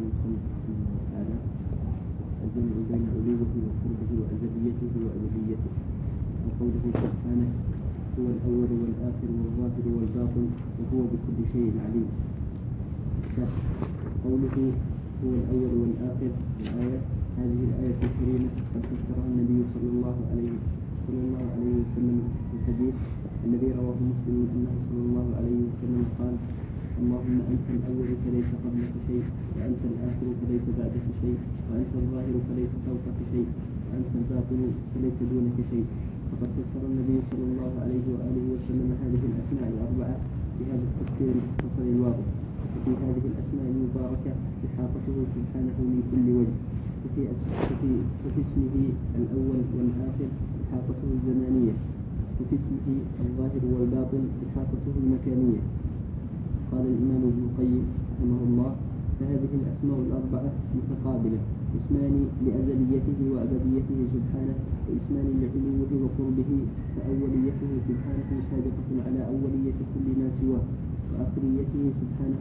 المصنف رحمه الله تعالى الجمع بين علوه وقربه وأزليته وأبديته، وقوله سبحانه هو الأول والآخر والظاهر والباطن وهو بكل شيء عليم. قوله هو الأول والآخر الآية، هذه الآية الكريمة قد فسرها النبي صلى الله عليه وسلم في الحديث الذي رواه مسلم أنه صلى الله عليه وسلم قال: اللهم أنت الأول فليس قبلك شيء، وأنت الآخر فليس بعدك شيء، وأنت الظاهر فليس فوقك شيء، وأنت الباطن فليس دونك شيء. فقد فسر النبي صلى الله عليه وآله وسلم هذه الأسماء الأربعة بهذا التفسير المختصر الواضح. وفي هذه الأسماء المباركة إحاطته سبحانه من كل وجه، وفي اسمه الأول والآخر إحاطته الزمانية، وفي اسمه الظاهر والباطن إحاطته المكانية. قال الإمام ابن القيم رحمه الله: فهذه الأسماء الأربعة متقابلة، اسمان لأزليته وأبديته سبحانه، واسمان لعلوه وقربه، فأوليته سبحانه سابقة على أولية كل ما سواه، وآخريته سبحانه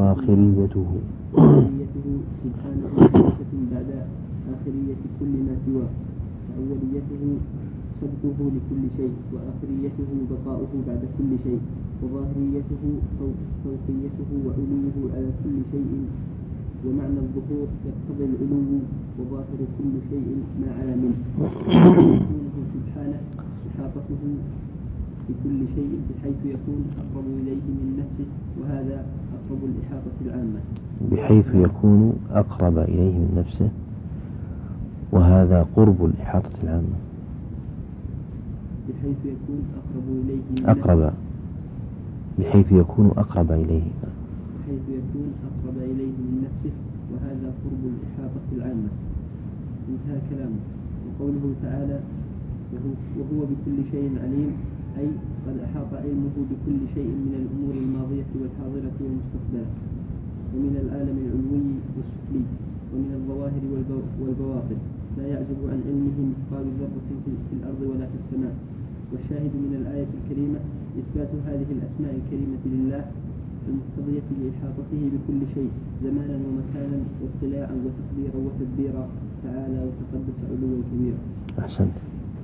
سبحانه سابقة بعد آخرية كل ما سواه، فأوليته سبقه لكل شيء، وآخريته بقاؤه بعد كل شيء، وظاهريته فوقيته وعلوه على كل شيء. ومعنى الظهور يقتضي العلو، وظاهر كل شيء ما على منه. ويكونه سبحانه إحاطته بكل شيء بحيث يكون أقرب إليه من نفسه، وهذا أقرب الإحاطة العامة. بحيث يكون أقرب إليه من نفسه، وهذا قرب الإحاطة العامة. بحيث يكون أقرب إليه من نفسه. بحيث يكون أقرب إليه. بحيث يكون أقرب إليه من نفسه، وهذا قرب الإحاطة العامة. انتهى كلامه. وقوله تعالى وهو بكل شيء عليم، أي قد أحاط علمه بكل شيء من الأمور الماضية والحاضرة والمستقبلة، ومن العالم العلوي والسفلي، ومن الظواهر والبواطن، لا يعزب عن علمه مثقال ذرة في الأرض ولا في السماء. والشاهد من الآية الكريمة إثبات هذه الأسماء الكريمة لله المقتضية لإحاطته بكل شيء زمانا ومكانا واطلاعا وتقديرا وتدبيرا، تعالى وتقدس علوا كبيرا. أحسنت.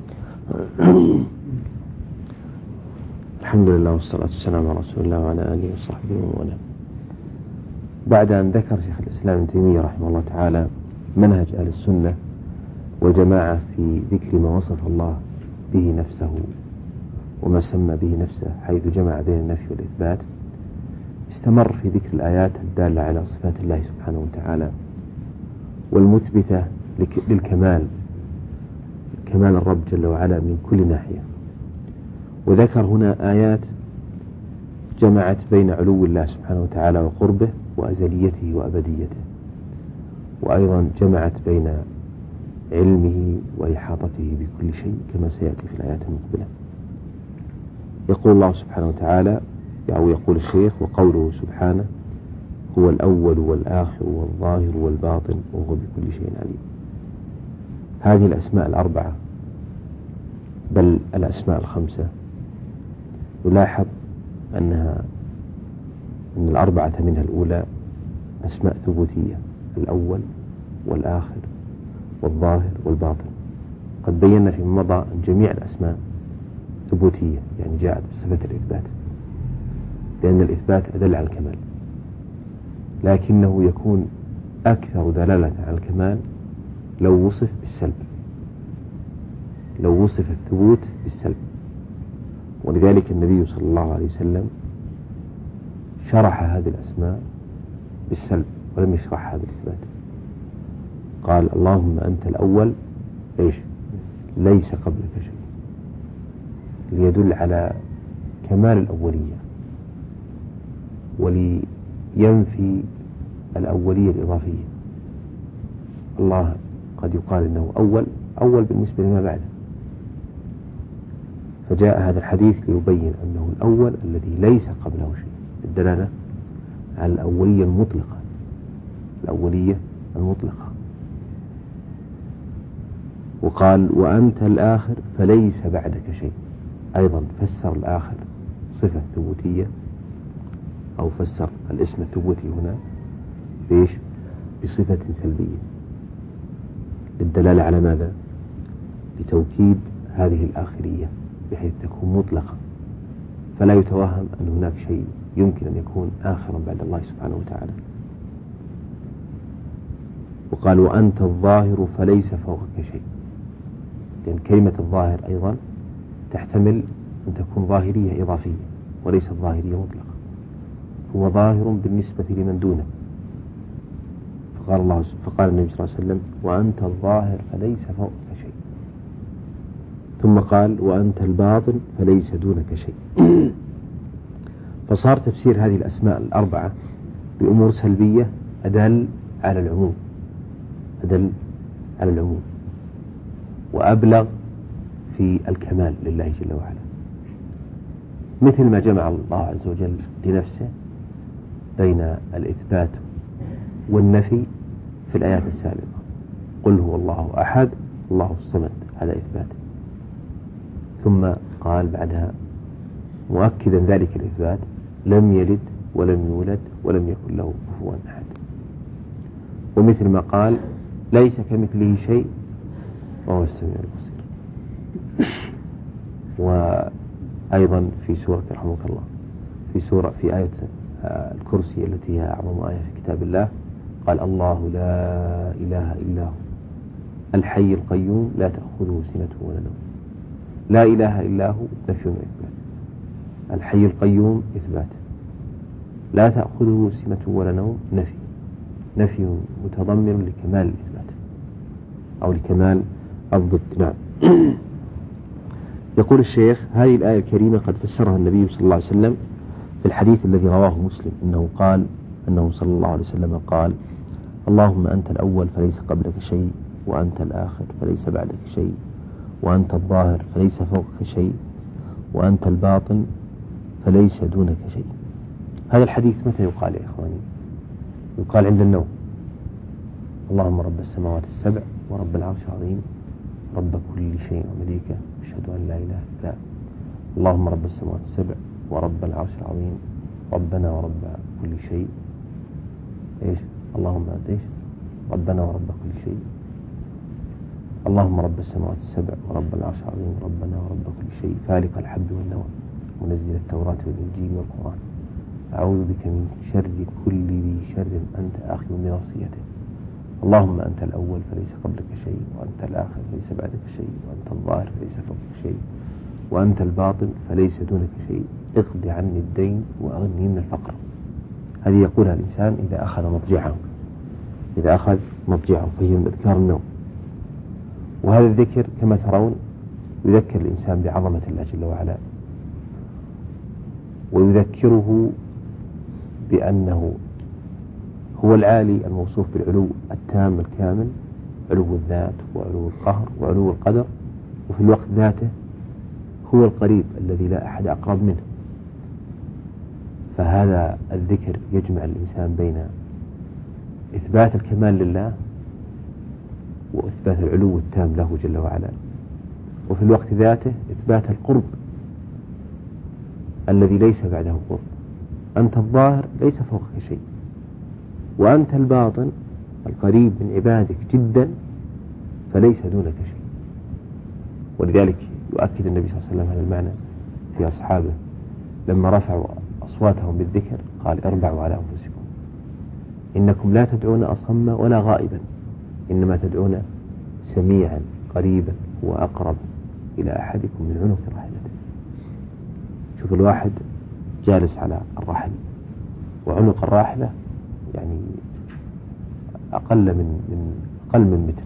الحمد لله والصلاة والسلام على رسول الله وعلى آله وصحبه ومن. بعد أن ذكر شيخ الإسلام ابن تيمية رحمه الله تعالى منهج أهل السنة والجماعة في ذكر ما وصف الله به نفسه وما سمى به نفسه، حيث جمع بين النفي والإثبات، استمر في ذكر الآيات الدالة على صفات الله سبحانه وتعالى والمثبتة للكمال، كمال الرب جل وعلا من كل ناحية. وذكر هنا آيات جمعت بين علو الله سبحانه وتعالى وقربه وأزليته وأبديته، وأيضا جمعت بين علمه وإحاطته بكل شيء كما سيأتي في الآيات المقبلة. يقول الله سبحانه وتعالى، أو يقول الشيخ: وقوله سبحانه هو الأول والآخر والظاهر والباطن وهو بكل شيء عليم. هذه الأسماء الأربعة، بل الأسماء الخمسة، يلاحظ أن الأربعة منها الأولى أسماء ثبوتية: الأول والآخر والظاهر والباطن. قد بينا في مضى أن جميع الأسماء ثبوتية، يعني جاءت بصفة الإثبات، لأن الإثبات أدل على الكمال، لكنه يكون أكثر دلالة على الكمال لو وصف بالسلب، لو وصف الثبوت بالسلب. ولذلك النبي صلى الله عليه وسلم شرح هذه الأسماء بالسلب ولم يشرحها بالإثبات. قال: اللهم أنت الأول ليس قبلك شيء، ليدل على كمال الأولية ولينفي الأولية الإضافية. الله قد يقال إنه أول بالنسبة لما بعده، فجاء هذا الحديث ليبين أنه الأول الذي ليس قبله شيء، الدلالة على الأولية المطلقة، الأولية المطلقة. وقال: وأنت الآخر فليس بعدك شيء. أيضا فسر الآخر صفة ثبوتية، أو فسر الاسم الثبوتي هنا بصفة سلبية للدلالة على ماذا؟ لتوكيد هذه الآخرية بحيث تكون مطلقة، فلا يتوهم أن هناك شيء يمكن أن يكون آخرا بعد الله سبحانه وتعالى. وقال وأنت الظاهر فليس فوقك شيء، لأن كلمة الظاهر أيضا تحتمل أن تكون ظاهرية إضافية وليست ظاهرية مطلقة، هو ظاهر بالنسبة لمن دونه. فقال النبي صلى الله عليه وسلم وأنت الظاهر فليس فوقك شيء، ثم قال وأنت الباطن فليس دونك شيء. فصار تفسير هذه الأسماء الأربعة بأمور سلبية أدل على العموم وأبلغ في الكمال لله جل وعلا، مثل ما جمع الله عز وجل لنفسه بين الإثبات والنفي في الآيات السابقة. قل هو الله أحد الله الصمد، هذا إثبات، ثم قال بعدها مؤكدا ذلك الإثبات لم يلد ولم يولد ولم يكن له كفوا أحد. ومثل ما قال ليس كمثله شيء وهو السميع البصير. وأيضا في سورة رحمك الله في آية الكرسي التي هي أعظم آية في كتاب الله قال الله لا إله إلا هو الحي القيوم لا تأخذه سنة ولا نوم. لا إله إلا هو نفي وإثبات، الحي القيوم إثبات، لا تأخذه سنة ولا نوم نفي متضمن لكمال الإثبات أو لكمال الضد. نعم. يقول الشيخ هذه الآية الكريمة قد فسرها النبي صلى الله عليه وسلم في الحديث الذي رواه مسلم أنه صلى الله عليه وسلم قال اللهم أنت الأول فليس قبلك شيء، وأنت الآخر فليس بعدك شيء، وأنت الظاهر فليس فوقك شيء، وأنت الباطن فليس دونك شيء. هذا الحديث متى يقال يا إخواني؟ يقال عند النوم. اللهم رب السماوات السبع ورب العرش العظيم رب كل شيء ومليكه أشهد أن لا إله إلا الله. اللهم رب السماوات السبع ورب العرش العظيم ربنا ورب كل شيء اللهم ربنا ورب كل شيء. اللهم رب السماوات السبع ورب العرش العظيم ربنا ورب كل شيء فالق الحب والنوى منزل التوراة والإنجيل والقرآن أعوذ بك من شر كل ذي شر أنت آخذ بناصيته. اللهم أنت الأول فليس قبلك شيء، وأنت الآخر فليس بعدك شيء، وأنت الظاهر فليس فوقك شيء، وأنت الباطن فليس دونك شيء، اقض عني الدين وأغني من الفقر. هذه يقولها الإنسان إذا أخذ مضجعه فهي من أذكار النوم. وهذا الذكر كما ترون يذكر الإنسان بعظمة الله جل وعلا، ويذكره بأنه هو العالي الموصوف بالعلو التام الكامل، علو الذات وعلو القهر وعلو القدر، وفي الوقت ذاته هو القريب الذي لا أحد أقرب منه. فهذا الذكر يجمع الإنسان بين إثبات الكمال لله وإثبات العلو التام له جل وعلا، وفي الوقت ذاته إثبات القرب الذي ليس بعده قرب. أنت الظاهر ليس فوقك شيء، وأنت الباطن القريب من عبادك جدا فليس دونك شيء. ولذلك يؤكد النبي صلى الله عليه وسلم هذا المعنى في أصحابه لما رفعوا أصواتهم بالذكر قال اربعوا على أنفسكم إنكم لا تدعون أصم ولا غائبا، إنما تدعون سميعا قريبا وأقرب إلى أحدكم من عنق راحلته. شوف الواحد جالس على الرحل وعنق الراحلة يعني أقل من متر،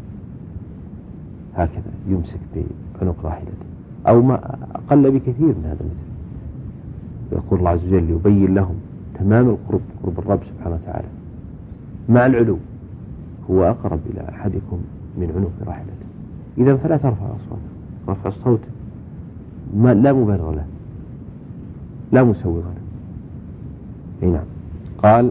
هكذا يمسك بعنق راحلته، أو ما أقل بكثير من هذا المتر. يقول الله عز وجل يبين لهم تمام القرب، قرب الرب سبحانه وتعالى مع العلو، هو أقرب إلى أحدكم من عنق راحلته. إذا فلا ترفع أصواتك، رفع الصوت لا مبرر له لا مسوغ له. نعم. قال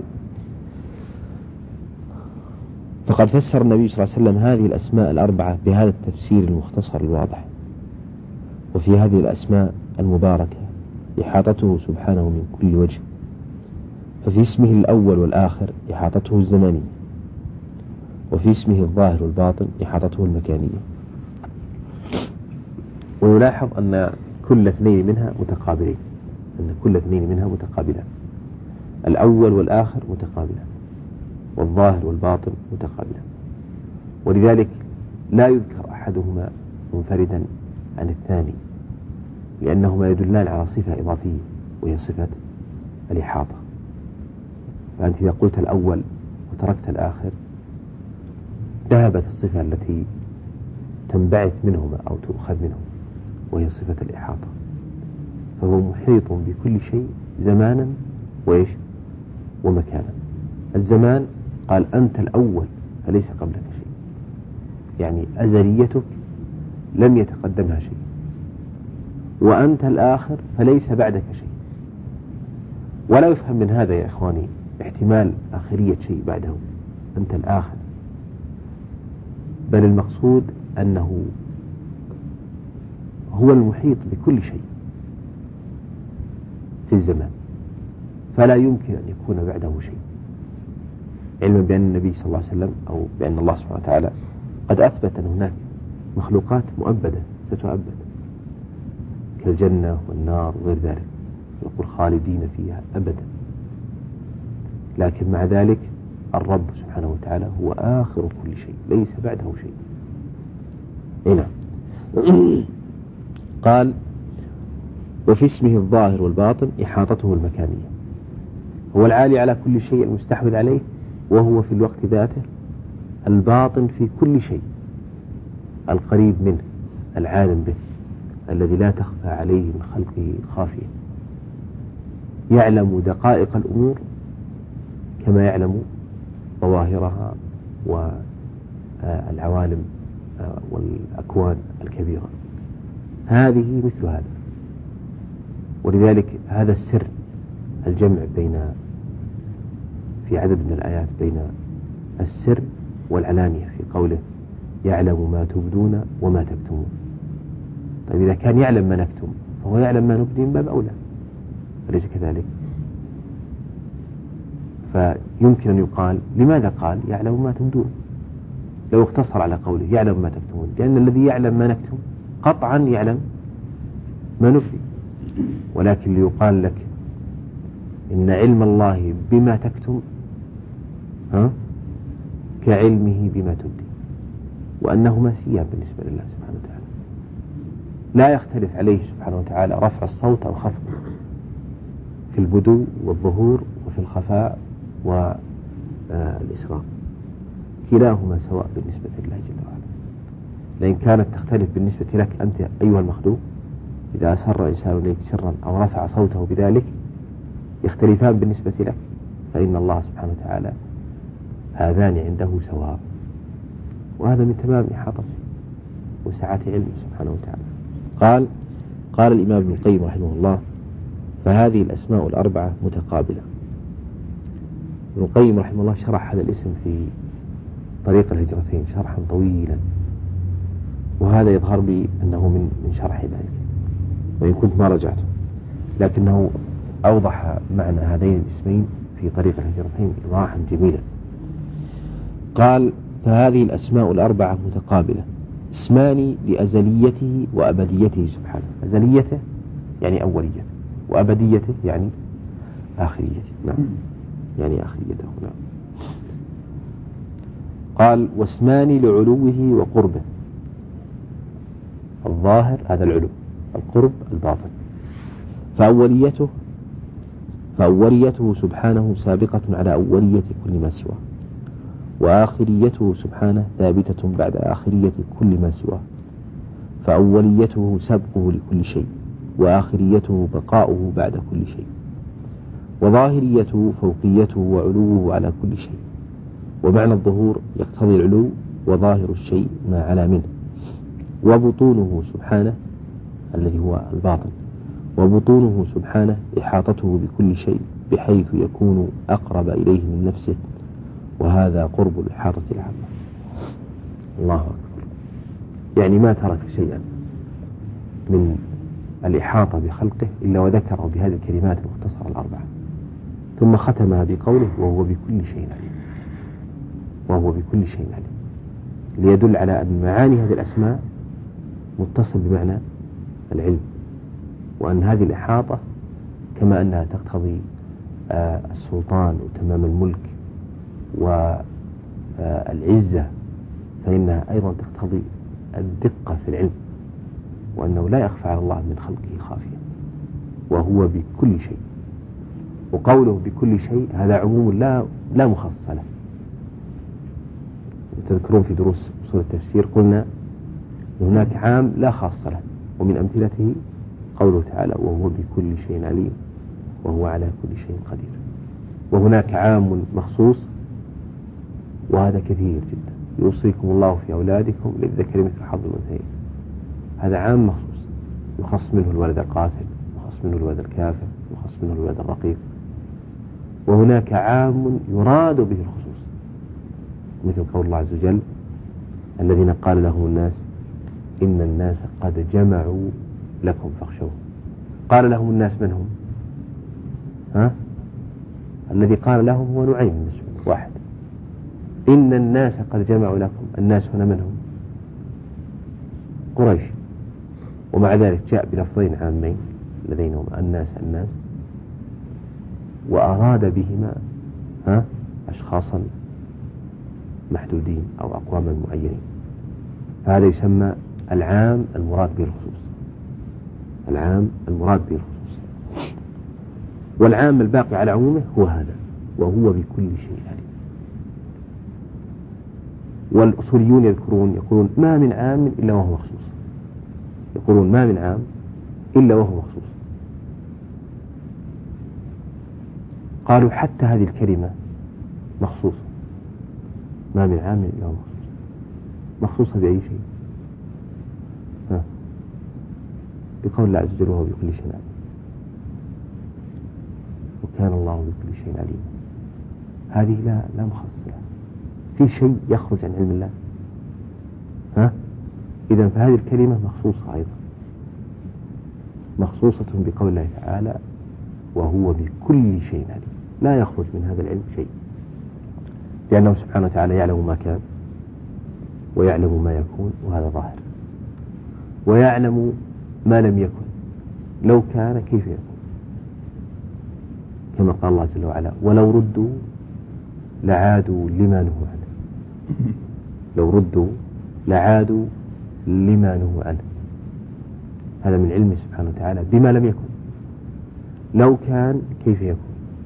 فقد فسر النبي صلى الله عليه وسلم هذه الأسماء الأربعة بهذا التفسير المختصر الواضح. وفي هذه الأسماء المباركة إحاطته سبحانه من كل وجه، ففي اسمه الأول والآخر إحاطته الزمانية، وفي اسمه الظاهر والباطن إحاطته المكانية. ويلاحظ أن كل اثنين منها متقابلين، الأول والآخر متقابلان، والظاهر والباطن متقابلان، ولذلك لا يذكر أحدهما منفردا عن الثاني، لأنهما يدلان على صفة إضافية وهي صفة الإحاطة. فأنت إذا قلت الأول وتركت الآخر ذهبت الصفة التي تنبعث منهما أو تؤخذ منهما وهي صفة الإحاطة. فهو محيط بكل شيء زمانا ومكانا. الزمان قال أنت الأول فليس قبلك شيء، يعني أزليتك لم يتقدمها شيء، وأنت الآخر فليس بعدك شيء. ولا يفهم من هذا يا إخواني احتمال آخرية شيء بعده، أنت الآخر، بل المقصود أنه هو المحيط بكل شيء في الزمان، فلا يمكن أن يكون بعده شيء، علما بأن النبي صلى الله عليه وسلم أو بأن الله سبحانه وتعالى قد أثبت أن هناك مخلوقات مؤبدة ستؤبد كالجنة والنار وغير ذلك، يقول خالدين فيها أبدا. لكن مع ذلك الرب سبحانه وتعالى هو آخر كل شيء، ليس بعده شيء. هنا قال وفي اسمه الظاهر والباطن إحاطته المكانية، هو العالي على كل شيء المستحوذ عليه، وهو في الوقت ذاته الباطن في كل شيء، القريب منه، العالم به، الذي لا تخفى عليه من خلقه خافية، يعلم دقائق الأمور كما يعلم ظواهرها والعوالم والأكوان الكبيرة. هذه مثل هذا، ولذلك هذا السر الجمع بين في عدد من الآيات بين السر والعلانية في قوله يعلم ما تبدون وما تكتمون. طيب إذا كان يعلم ما نكتم فهو يعلم ما نبدي من باب أولى، أليس كذلك؟ فيمكن أن يقال لماذا قال يعلم ما تبدون لو اقتصر على قوله يعلم ما تكتمون، لأن الذي يعلم ما نكتم قطعا يعلم ما نبدي. ولكن ليقال لك إن علم الله بما تكتم كعلمه بما تبدي، وأنهما سيان بالنسبة لله سبحانه وتعالى، لا يختلف عليه سبحانه وتعالى رفع الصوت أو خفضه في البدو والظهور وفي الخفاء والإسراء، كلاهما سواء بالنسبة لله جل وعلا. لأن كانت تختلف بالنسبة لك أنت أيها المخلوق، إذا أسر إنسان إليك سرا أو رفع صوته بذلك يختلفان بالنسبة لك، فإن الله سبحانه وتعالى هذان عنده سواء، وهذا من تمام إحاطته وسعة علمه سبحانه وتعالى. قال الإمام ابن القيم رحمه الله فهذه الأسماء الأربعة متقابلة. ابن القيم رحمه الله شرح هذا الاسم في طريق الهجرتين شرحا طويلا، وهذا يظهر لي أنه من شرح ذلك، وإن كنت ما رجعته، لكنه أوضح معنى هذين الاسمين في طريق الهجرتين إيضاحا جميلا. قال فهذه الأسماء الأربعة متقابلة، اسمان لأزليته وأبديته سبحانه، أزليته يعني أوليته، وأبديته يعني آخريته. نعم، يعني آخريته. نعم. قال واسمان لعلوه وقربه، الظاهر هذا العلو، القرب الباطن. فأوليته سبحانه سابقة على أولية كل ما سواه، وآخريته سبحانه ثابتة بعد آخرية كل ما سواه. فأوليته سبقه لكل شيء، وآخريته بقاؤه بعد كل شيء، وظاهريته فوقيته وعلوه على كل شيء. ومعنى الظهور يقتضي العلو، وظاهر الشيء ما علا منه. وبطونه سبحانه الذي هو الباطن، وبطونه سبحانه إحاطته بكل شيء بحيث يكون أقرب إليه من نفسه، وهذا قرب الإحاطة العامة. الله أكبر، يعني ما ترك شيئا من الإحاطة بخلقه إلا وذكره بهذه الكلمات المختصرة الأربعة، ثم ختمها بقوله وهو بكل شيء عليم. وهو بكل شيء عليم، ليدل على أن معاني هذه الأسماء متصل بمعنى العلم، وأن هذه الإحاطة كما أنها تقتضي السلطان وتمام الملك والعزة، فإنها أيضا تقتضي الدقة في العلم، وأنه لا يخفى على الله من خلقه خافية، وهو بكل شيء. وقوله بكل شيء هذا عموم لا مخصص له. وتذكرون في دروس أصول التفسير قلنا هناك عام لا خاص له، ومن أمثلته قوله تعالى وهو بكل شيء عليم وهو على كل شيء قدير. وهناك عام مخصوص، وهذا كثير جدا، يوصيكم الله في أولادكم للذكر مثل حظ الأنثيين. هذا عام مخصوص يخص منه الولد القاتل، يخص منه الولد الكافر، يخص منه الولد الرقيق. وهناك عام يراد به الخصوص، مثل قول الله عز وجل الذين قال لهم الناس إن الناس قد جمعوا لكم فاخشوه. قال لهم الناس من هم؟ الذي قال لهم هو نعيم بن مسعود واحد. إن الناس قد جمعوا لكم، الناس هنا من هم؟ قريش. ومع ذلك جاء بلفظين عامين الذين هم الناس، وأراد بهما أشخاصا محدودين أو أقواما معينين. فهذا يسمى العام المراد به الخصوص، العام المراد به الخصوص. والعام الباقي على عمومه هو هذا وهو بكل شيء عليم. والأصوليون يقولون ما من عام إلا وهو مخصوص، يقولون ما من عام إلا وهو مخصوص. قالوا حتى هذه الكلمة مخصوصة، ما من عام إلا وهو مخصوص. مخصوصة بأي شيء؟ بقول الله عز وجل وهو بكل شيء عليم، وكان الله بكل شيء عليم. هذه لا مخصصة في شيء يخرج عن علم الله. إذن فهذه الكلمة مخصوصة أيضا، مخصوصة بقول الله تعالى وهو بكل شيء عليم، لا يخرج من هذا العلم شيء، لأنه سبحانه وتعالى يعلم ما كان ويعلم ما يكون، وهذا ظاهر، ويعلم ما لم يكن لو كان كيف يكون، كما قال الله جل وعلا ولو ردوا لعادوا لما نهوا عنه. لو ردوا لعادوا لما نهوا عنه. هذا من علمه سبحانه وتعالى بما لم يكن، لو كان كيف يكون.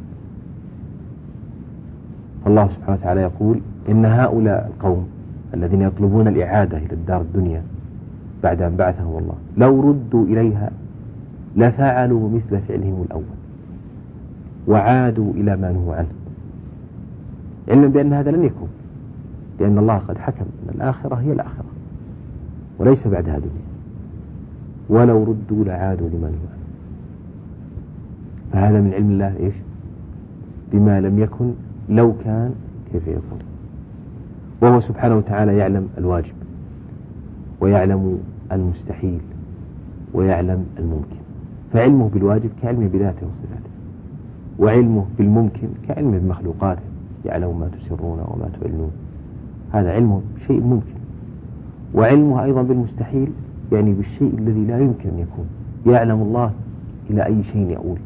الله سبحانه وتعالى يقول إن هؤلاء القوم الذين يطلبون الإعادة إلى الدار الدنيا بعد أن بعثهم الله لو ردوا إليها لفعلوا مثل فعلهم الأول وعادوا إلى ما نهوا عنه، علما بأن هذا لن يكون، لأن الله قد حكم أن الآخرة هي الآخرة وليس بعدها دنيا. ولو ردوا لعادوا لما نهوا عنه. فهذا من علم الله إيش؟ بما لم يكن لو كان كيف يكون. وهو سبحانه وتعالى يعلم الواجب ويعلم المستحيل ويعلم الممكن، فعلمه بالواجب كعلمه بذاته وصفاته، وعلمه بالممكن كعلمه بمخلوقاته، يعلم ما تسرون وما تعلنون، هذا علمه بشيء ممكن. وعلمه أيضا بالمستحيل يعني بالشيء الذي لا يمكن أن يكون، يعلم الله إلى أي شيء يؤول.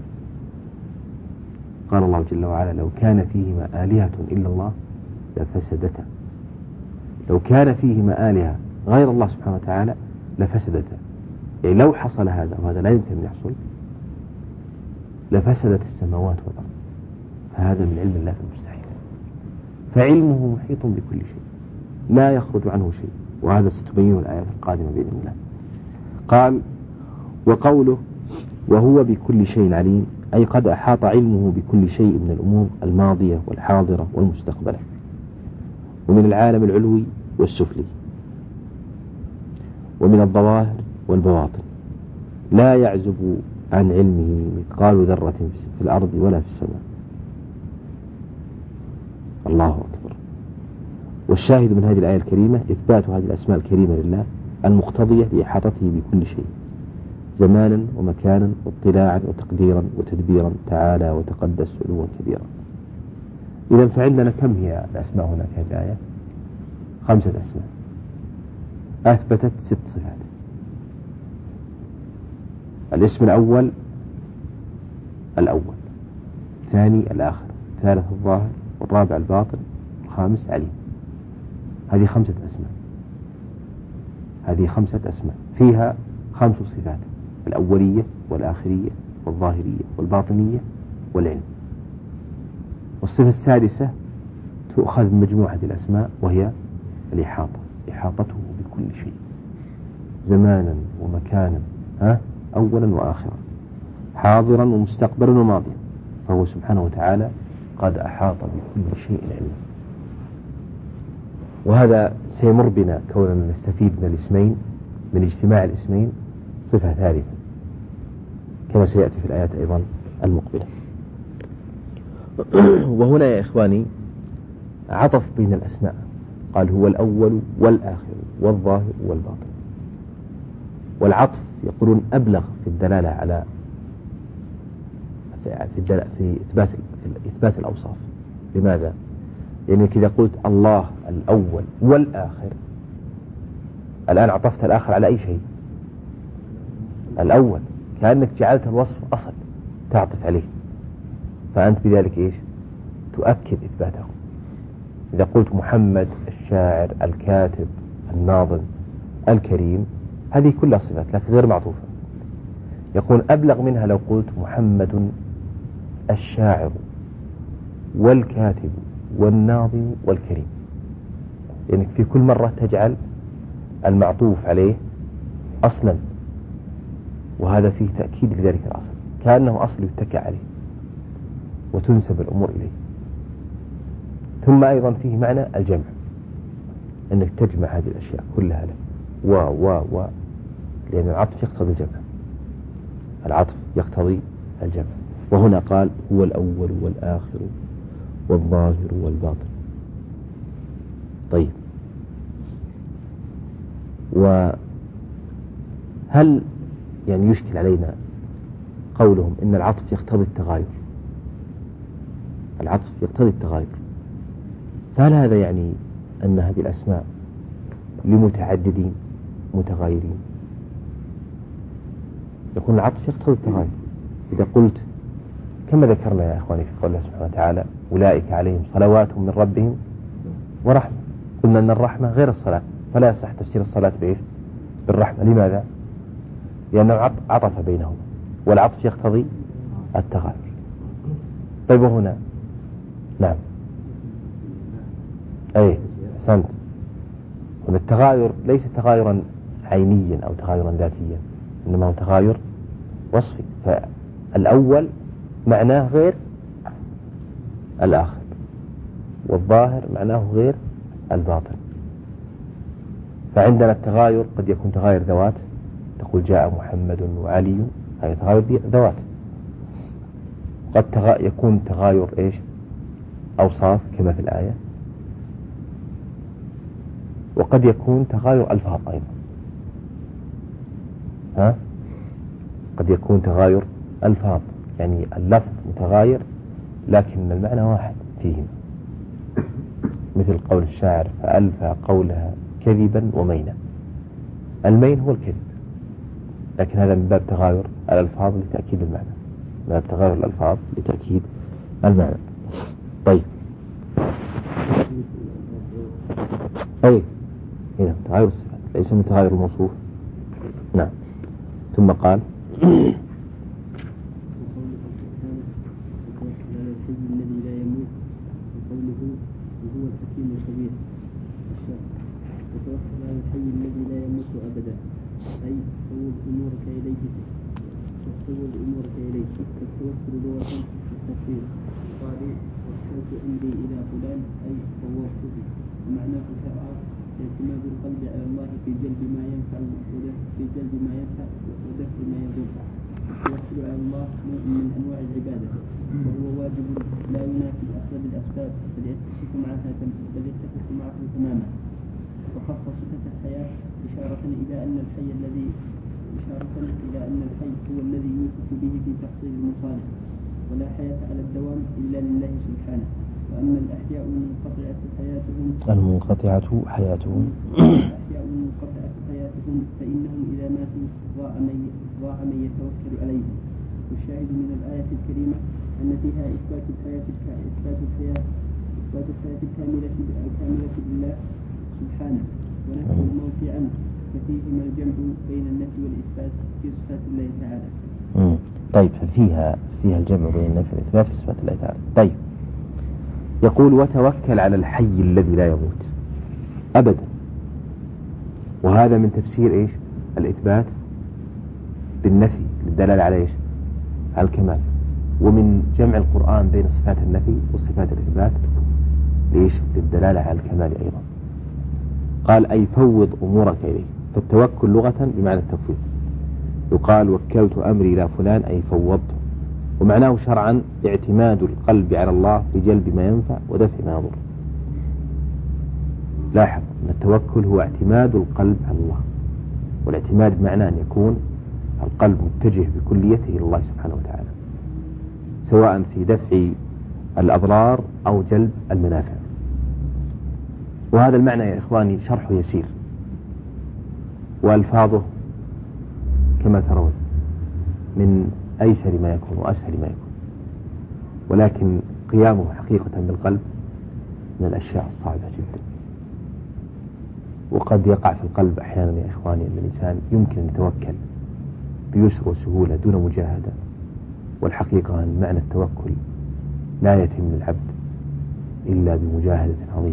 قال الله جل وعلا لو كان فيهما آلهة إلا الله لفسدتا. لو كان فيهما آلهة غير الله سبحانه وتعالى لفسدتا، يعني لو حصل هذا وهذا لا يمكن أن يحصل لفسدت السماوات والأرض. فهذا من علم الله في المستحيل. فعلمه محيط بكل شيء لا يخرج عنه شيء، وهذا ستبينه الآيات القادمة بإذن الله. قال وقوله وهو بكل شيء عليم أي قد أحاط علمه بكل شيء من الأمور الماضية والحاضرة والمستقبلة، ومن العالم العلوي والسفلي، ومن الظواهر والبواطن، لا يعزب عن علمه مثقال ذرة في الأرض ولا في السماء. الله أكبر. والشاهد من هذه الآية الكريمة إثبات هذه الأسماء الكريمة لله المقتضية لإحاطته بكل شيء زمانا ومكانا واطلاعا وتقديرا وتدبيرا تعالى وتقدس علوا كبيرا. إذا فعندنا كم هي الأسماء هنا في هذه الآية؟ 5 أسماء، أثبتت 6 صفات. الاسم الأول الثاني الآخر، الثالث الظاهر، والرابع الباطن، الخامس عليم. هذه 5 أسماء، هذه 5 أسماء فيها 5 صفات: الأولية والآخرية والظاهرية والباطنية والعلم. والصفة السادسة تؤخذ من مجموعة الأسماء وهي الإحاطة، إحاطته بكل شيء زمانا ومكانا، أولا وآخرا، حاضرا ومستقبلا وماضيا، فهو سبحانه وتعالى قد أحاط بكل شيء علما. وهذا سيمر بنا كوننا نستفيد من الاسمين، من اجتماع الاسمين، صفة ثالثة كما سيأتي في الآيات أيضا المقبلة. وهنا يا إخواني عطف بين الأسماء، قال هو الأول والآخر والظاهر والباطن. والعطف يقولون أبلغ في الدلالة على في إثبات الأوصاف. لماذا؟ لأنك إذا قلت الله الأول والآخر، الآن عطفت الآخر على أي شيء؟ الأول، كأنك جعلت الوصف أصل تعطف عليه، فأنت بذلك إيش؟ تؤكد إثباته. إذا قلت محمد الشاعر الكاتب الناظم الكريم، هذه كلها صفات لكن غير معطوفة. يكون أبلغ منها لو قلت محمد الشاعر والكاتب والناظم والكريم، لأنك في كل مرة تجعل المعطوف عليه أصلا، وهذا فيه تأكيد لذلك الأصل، كأنه أصل يتكى عليه وتنسب الأمور إليه. ثم أيضا فيه معنى الجمع، أنك تجمع هذه الأشياء كلها له و لأن العطف يقتضي الجمع، العطف يقتضي الجمع. وهنا قال هو الأول والآخر والظاهر والباطن. طيب، وهل يعني يشكل علينا قولهم إن العطف يقتضي التغاير؟ العطف يقتضي التغاير، فهل هذا يعني أن هذه الأسماء لمتعددين متغايرين؟ يكون العطف يقتضي التغاير. إذا قلت كما ذكرنا يا إخواني في قول الله سبحانه وتعالى أولئك عليهم صلوات من ربهم ورحمة، قلنا أن الرحمة غير الصلاة، فلا يصح تفسير الصلاة بإيش؟ بالرحمة. لماذا؟ لأنه عطف بينهما، والعطف يقتضي التغاير. طيب وهنا نعم أي أحسنت، هنا التغاير ليس تغايرا عينيا أو تغايرا ذاتيا، إنما هو تغاير وصفي. فالأول معناه غير الآخر، والظاهر معناه غير الباطن. فعندنا التغاير قد يكون تغاير ذوات، تقول جاء محمد وعلي، هذا تغاير ذوات. قد يكون تغاير إيش؟ أوصاف كما في الآية. وقد يكون تغاير ألفاظ أيضا، قد يكون تغاير ألفاظ، يعني اللفظ متغاير لكن المعنى واحد فيهم، مثل قول الشاعر فألفى قولها كذبا ومينا. المين هو الكذب، لكن هذا من باب تغاير الألفاظ لتأكيد المعنى، من باب تغاير الألفاظ لتأكيد المعنى. طيب، أي هنا تغاير الصفات ليس من تغاير الموصوف. نعم. ثم قال وتوكل على الحي الذي لا يموت أبدا، أي فوض أمورك إليه، فوض أمورك إليه. التوكل لغة التفسير، قال وكلت أمري إلى فلان، أي فوضته. ومعناه شرعا اعتماد القلب على الله في جلب ما ينفع ودفع ما يضر. التوكل على الله نوع من أنواع العبادة، وهو واجب لا ينافي أخذ الأسباب، بل يتفق معه تماما. وخص صفة الحياة إشارة إلى أن الحي هو الذي يوصف به في تحصيل المصالح، ولا حياة على الدوام إلا لله سبحانه. وأما الأحياء المنقطعة حياتهم فإنهم إذا ماتوا ضاع من يتوكل عليهم. والشاهد من الآية الكريمة أن فيها إثبات الحياة الكاملة لله سبحانه ونفي الموت عنه، ففيهما الجمع بين النفي والإثبات في صفات الله تعالى. طيب، ففيها الجمع بين النفي والإثبات في صفات الله تعالى. طيب، يقول وتوكل على الحي الذي لا يموت أبدا، وهذا من تفسير إيش؟ الإثبات بالنفي للدلالة على إيش؟ على الكمال، ومن جمع القرآن بين صفات النفي وصفات الإثبات ليش؟ للدلالة على الكمال أيضا. قال أي فوض أمورك إليه، فالتوكل لغة بمعنى التفويض. يقال وكلت أمري إلى فلان أي فوضته، ومعناه شرعا اعتماد القلب على الله في جلب ما ينفع ودفع ما يضر. لاحظ أن التوكل هو اعتماد القلب على الله، والاعتماد بمعنى أن يكون القلب متجه بكليته إلى الله سبحانه وتعالى، سواء في دفع الأضرار أو جلب المنافع. وهذا المعنى يا إخواني شرحه يسير، وألفاظه كما ترون من أيسر ما يكون وأسهل ما يكون، ولكن قيامه حقيقة بالقلب من الأشياء الصعبة جدا. وقد يقع في القلب أحيانا يا إخواني أن الإنسان يمكن أن يتوكل بيسر وسهولة دون مجاهدة، والحقيقة أن معنى التوكل لا يتم للعبد إلا بمجاهدة عظيمة،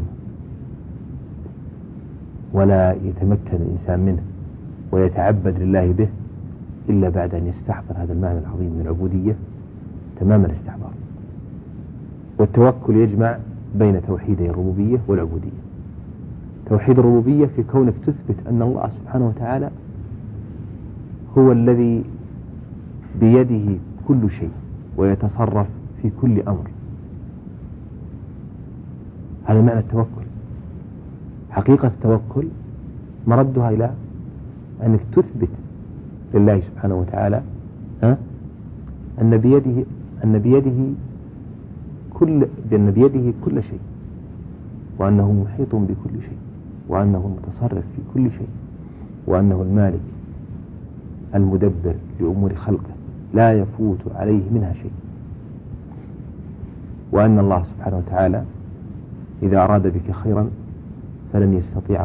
ولا يتمكن الإنسان منه ويتعبد لله به إلا بعد أن يستحضر هذا المعنى العظيم من العبودية تمام الاستحضار. والتوكل يجمع بين توحيد الربوبية والعبودية. توحيد الربوبية في كونك تثبت أن الله سبحانه وتعالى هو الذي بيده كل شيء ويتصرف في كل أمر. هذا معنى التوكل. حقيقة التوكل مردها إلى أنك تثبت لله سبحانه وتعالى أن بيده كل شيء، وأنه محيط بكل شيء، وأنه المتصرف في كل شيء، وأنه المالك المدبر لأمور خلقه لا يفوت عليه منها شيء، وأن الله سبحانه وتعالى إذا أراد بك خيرا فلن يستطيع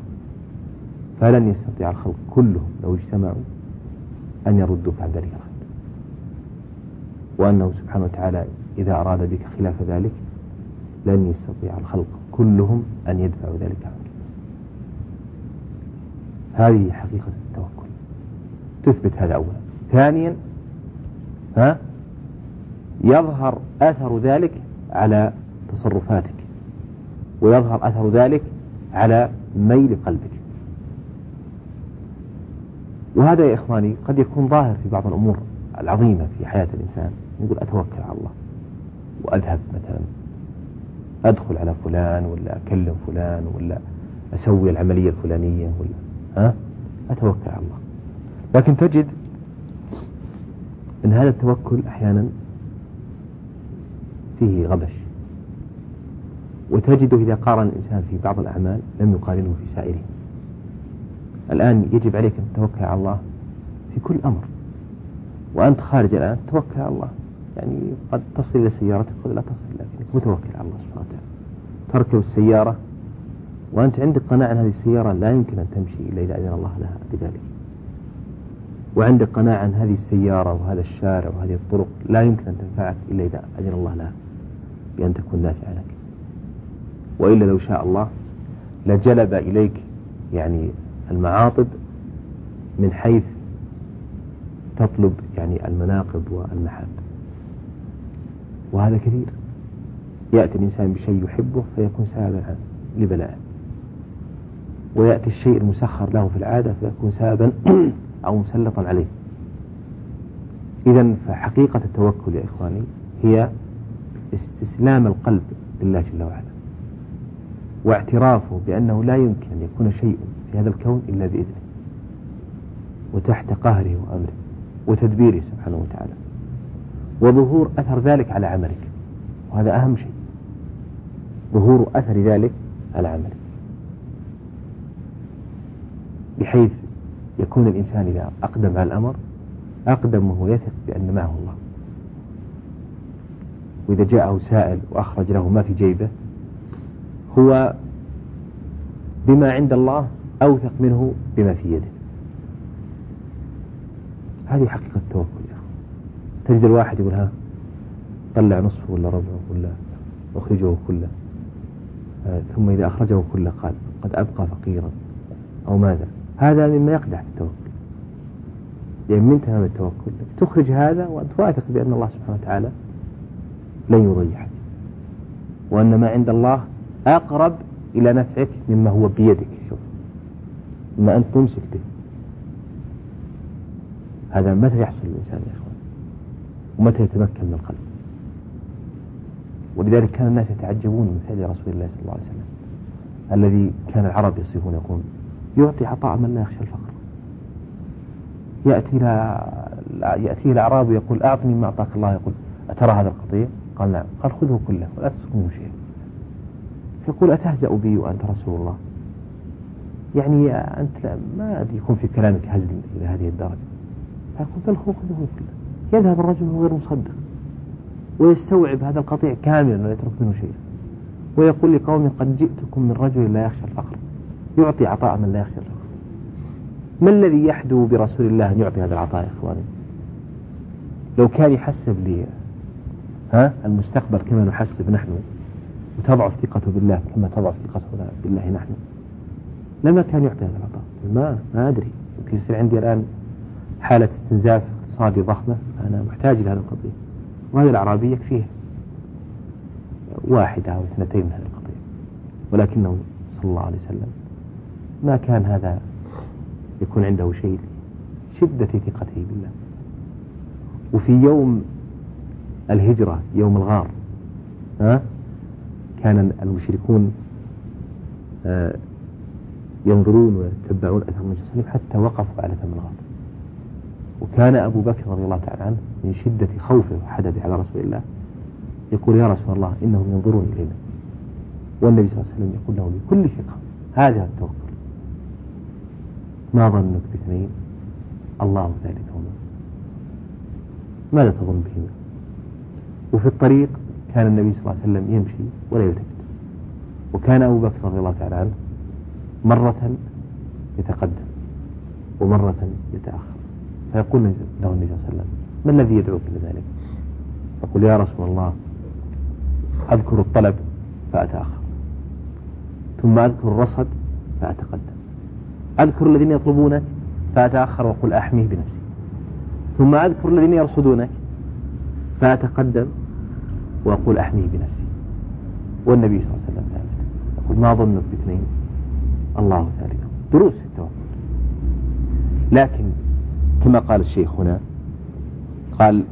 الخلق كلهم لو اجتمعوا أن يردوك عن ذلك الخير، وأنه سبحانه وتعالى إذا أراد بك خلاف ذلك لن يستطيع الخلق كلهم أن يدفعوا ذلك عنك. هذه حقيقة التوكل، تثبت هذا أولا. ثانيا يظهر أثر ذلك على تصرفاتك، ويظهر أثر ذلك على ميل قلبك. وهذا يا إخواني قد يكون ظاهر في بعض الأمور العظيمة في حياة الإنسان. يقول أتوكل على الله وأذهب مثلا أدخل على فلان، ولا أكلم فلان، ولا أسوي العملية الفلانية، ولا أتوكل على الله. لكن تجد أن هذا التوكل أحيانا فيه غبش، وتجده إذا قارن الإنسان في بعض الأعمال لم يقارنه في سائره. الآن يجب عليك أن تتوكل على الله في كل أمر، وأنت خارج الآن توكل على الله. يعني قد تصل إلى سيارتك قد لا تصل، لكنك متوكل على الله سبحانه وتعالى. تركب السيارة وأنت عندك قناعة أن هذه السيارة لا يمكن أن تمشي إلا إذا أذن الله لها بذلك، وعندك قناعة أن هذه السيارة وهذا الشارع وهذه الطرق لا يمكن أن تنفعك إلا إذا أذن الله لها بأن تكون نافعة لك، وإلا لو شاء الله لجلب إليك يعني المعاطب من حيث تطلب يعني المناقب والمحاب. وهذا كثير، يأتي الإنسان بشيء يحبه فيكون سببا لبلائه، ويأتي الشيء المسخر له في العادة فيكون سببا أو مسلطا عليه. إذن فحقيقة التوكل يا إخواني هي استسلام القلب لله جل وعلا، واعترافه بأنه لا يمكن أن يكون شيء في هذا الكون إلا بإذنه، وتحت قهره وأمره وتدبيره سبحانه وتعالى، وظهور أثر ذلك على عملك. وهذا أهم شيء، ظهور أثر ذلك على عمله، بحيث يكون الإنسان إذا أقدم على الأمر أقدم وهو يثق بأن معه الله، وإذا جاءه سائل وأخرج له ما في جيبه هو بما عند الله أوثق منه بما في يده. هذه حقيقة التوكل يا أخي. تجد الواحد يقول ها طلع نصفه ولا ربعه ولا أخرجه كله، ثم إذا أخرجه كله قال قد أبقى فقيرا أو ماذا. هذا مما يقدح في التوكل، يعني من تمام التوكل تخرج هذا وأنت واثق بأن الله سبحانه وتعالى لن يضيعك، وأن ما عند الله أقرب إلى نفعك مما هو بيدك. شوف ما أنت ممسك به، هذا متى يحصل الإنسان يا إخوان، ومتى يتمكن من القلب. ولذلك كان الناس يتعجبون من فعل رسول الله صلى الله عليه وسلم الذي كان العرب يصفون يقول يعطي عطاء من لا يخشى الفقر. يأتيه الأعراب يقول أعطني ما أعطاك الله، يقول أترى هذا القطيع؟ قال نعم. قال خذه كله ولا تسرق منه شيء. يقول أتهزأ بي وأنت رسول الله؟ يعني أنت ما يكون في كلامك هزل إلى هذه الدرجة. فيقول بل خذه كله. يذهب الرجل وهو غير مصدق ويستوعب هذا القطيع كاملا ولا يترك منه شيء، ويقول لقوم قد جئتكم من رجل لا يخشى الفقر، يعطي عطاء من لا يخشى الفقر. ما الذي يحدو برسول الله أن يعطي هذا العطاء يا إخواني؟ لو كان يحسب لي المستقبل كما نحسب نحن، وتضعف ثقته بالله كما تضعف ثقتنا بالله نحن، لما كان يعطي هذا العطاء. ما أدري، يمكن يصير عندي الآن حالة استنزاف اقتصادي ضخمة، أنا محتاج لهذا القضية، وهذا الأعرابي يكفيه واحدة أو اثنتين من هذه القضية. ولكنه صلى الله عليه وسلم ما كان هذا يكون عنده شيء، شدة ثقته بالله. وفي يوم الهجرة يوم الغار كان المشركون ينظرون ويتبعون أثر النبي صلى الله عليه وسلم حتى وقفوا على فم الغار. وكان أبو بكر رضي الله تعالى عنه من شدة خوفه وحدبه على رسول الله يقول يا رسول الله إنهم ينظرون إلينا، والنبي صلى الله عليه وسلم يقول له بكل ثقة هذا التوكل، ما ظنك باثنين الله ثالثهما، ماذا تظن بهما؟ وفي الطريق كان النبي صلى الله عليه وسلم يمشي ولا يلتفت، وكان أبو بكر رضي الله تعالى عنه مرة يتقدم ومرة يتأخر، فيقول له النبي صلى الله عليه وسلم ما الذي يدعوك لذلك؟ يقول يا رسول الله أذكر الطلب فأتأخر، ثم أذكر الرصد فأتقدم، أذكر الذين يطلبونك فأتأخر وأقول أحميه بنفسي، ثم أذكر الذين يرصدونك فأتقدم وأقول أحميه بنفسي. والنبي صلى الله عليه وسلم ثابت يقول ما ظنك باثنين الله ثالثهم. دروس في التوكل. لكن كما قال الشيخ هنا قال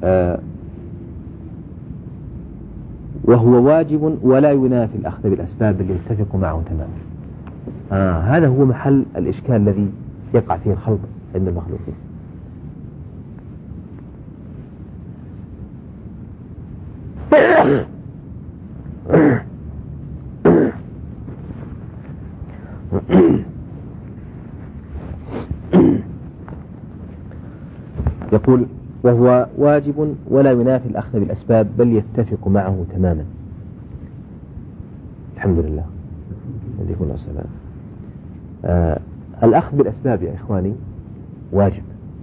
وهو واجب ولا ينافي الأخذ بالأسباب اللي يتفق معه تماما. هذا هو محل الإشكال الذي يقع فيه الخلط عند المخلوقين. يقول وهو واجب ولا ينافي الأخذ بالأسباب بل يتفق معه تماما. الحمد لله يكون السلام. الأخذ بالأسباب يا إخواني واجب،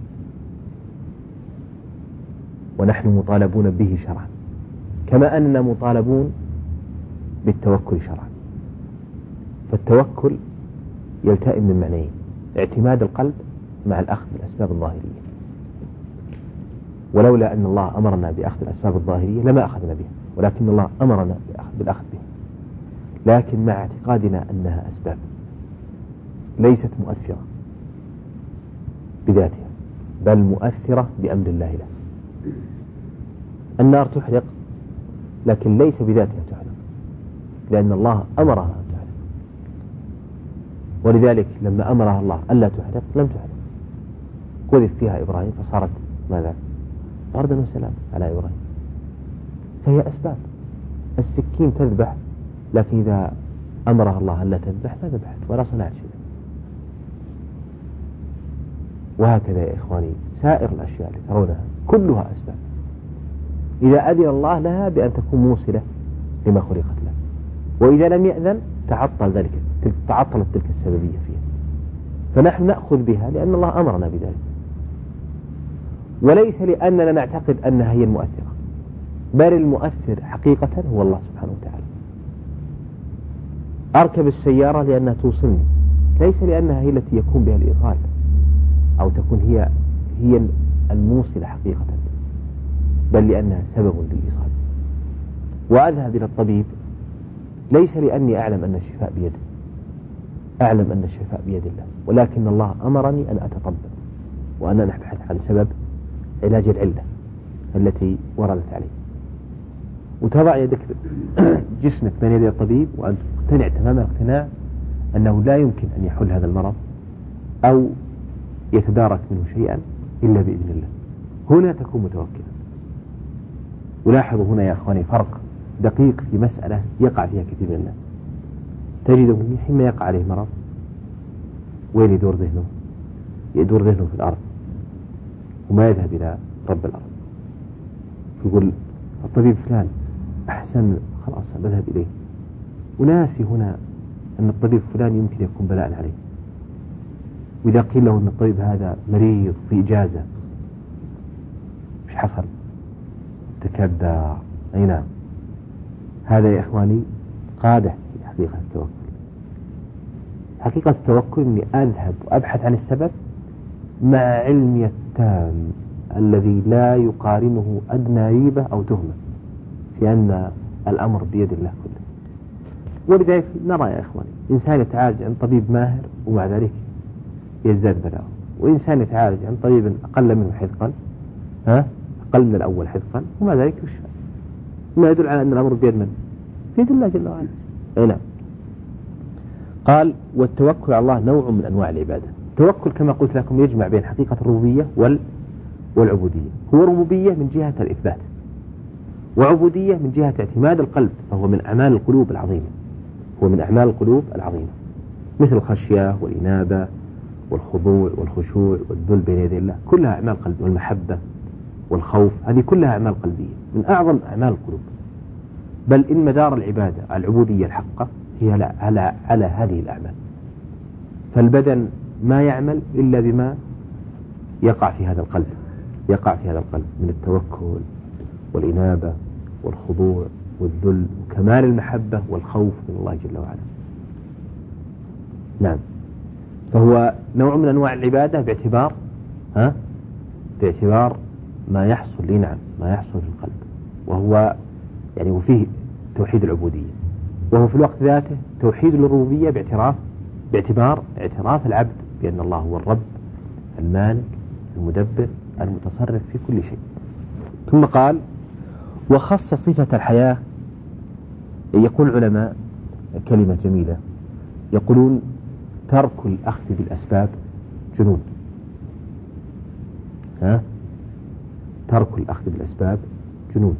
ونحن مطالبون به شرعا، كما أننا مطالبون بالتوكل شرعا. فالتوكل يلتئم من معنيين: اعتماد القلب مع الأخذ بالأسباب الظاهرية. ولولا أن الله أمرنا بأخذ الأسباب الظاهرية لما أخذنا بها، ولكن الله أمرنا بالأخذ بها، لكن مع اعتقادنا أنها أسباب ليست مؤثرة بذاتها، بل مؤثرة بأمر الله له. النار تحرق لكن ليس بذاتها تحرق، لأن الله أمرها أن تحرق، ولذلك لما أمرها الله ألا تحرق لم تحرق، قذف فيها إبراهيم فصارت ماذا؟ بردا وسلام على إبراهيم. فهي أسباب. السكين تذبح لكن إذا أمرها الله ألا تذبح ما ذبحت ولا صنعت شيء. وهكذا يا إخواني سائر الأشياء اللي ترونها كلها أسباب، إذا أذن الله لها بأن تكون موصلة لما خلقت له، وإذا لم يأذن تعطلت تلك السببية فيها. فنحن نأخذ بها لأن الله أمرنا بذلك، وليس لأننا نعتقد أنها هي المؤثرة، بل المؤثر حقيقة هو الله سبحانه وتعالى. أركب السيارة لأنها توصلني، ليس لأنها هي التي يكون بها الإيصال أو تكون هي الموصلة حقيقة، بل لأنها سبب للإيصال. وأذهب إلى الطبيب ليس لأني أعلم أن الشفاء بيده، أعلم أن الشفاء بيد الله، ولكن الله أمرني أن أتطبب وأن أبحث عن سبب علاج العلة التي وردت عليه. وتضع يدك جسمك بين يدي الطبيب وأن تقتنع تمام الاقتناع أنه لا يمكن أن يحل هذا المرض أو يتدارك منه شيئا إلا بإذن الله. هنا تكون متوكلا. ولاحظوا هنا يا أخواني فرق دقيق في مسألة يقع فيها كثير من الناس. تجده حين يقع عليه مرض وين يدور ذهنه؟ يدور ذهنه في الأرض وما يذهب إلى رب الأرض، يقول الطبيب فلان أحسن، خلاص بذهب إليه، وناسي هنا أن الطبيب فلان يمكن يكون بلاء عليه. وإذا قيل له أن الطبيب هذا مريض في إجازة مش حصل؟ تكدر. أي نعم، هذا يا إخواني قادح في حقيقة التوكل. حقيقة التوكل أني أذهب وأبحث عن السبب مع علمي التام الذي لا يقارنه أدنى ريبة أو تهمة في أن الأمر بيد الله كله. ولذلك نرى يا إخواني إنسان يتعالج عن طبيب ماهر ومع ذلك يزداد بلاءه، وإنسان يتعالج عن طبيب أقل منه حذقا، أقل من الأول حذقا، ومع ذلك يشفى. ما يدل على أن الأمر بيد من؟ بيد الله جل وعلا. أي نعم. قال والتوكل على الله نوع من أنواع العبادة. التوكل كما قلت لكم يجمع بين حقيقة الربوبية والعبودية. هو ربوبية من جهة الإثبات، وعبودية من جهة اعتماد القلب، فهو من أعمال القلوب العظيمة، هو من أعمال القلوب العظيمة، مثل الخشية والإنابة والخضوع والخشوع والذل بين يدي الله، كلها أعمال قلب، والمحبة والخوف، هذه كلها أعمال قلبية من أعظم أعمال القلوب. بل إن مدار العبادة العبودية الحقة هي على هذه الأعمال. فالبدن ما يعمل إلا بما يقع في هذا القلب، من التوكل والإنابة والخضوع والذل وكمال المحبة والخوف من الله جل وعلا. نعم، فهو نوع من أنواع العبادة باعتبار ما يحصل ما يحصل في القلب، وهو يعني وفيه توحيد العبودية، وهو في الوقت ذاته توحيد الربوبية باعتبار اعتراف العبد بأن الله هو الرب المالك المدبر المتصرف في كل شيء. ثم قال وخص صفة الحياة. يقول العلماء كلمة جميلة، يقولون ترك الأخذ بالأسباب جنون. ترك الأخذ بالأسباب جنون،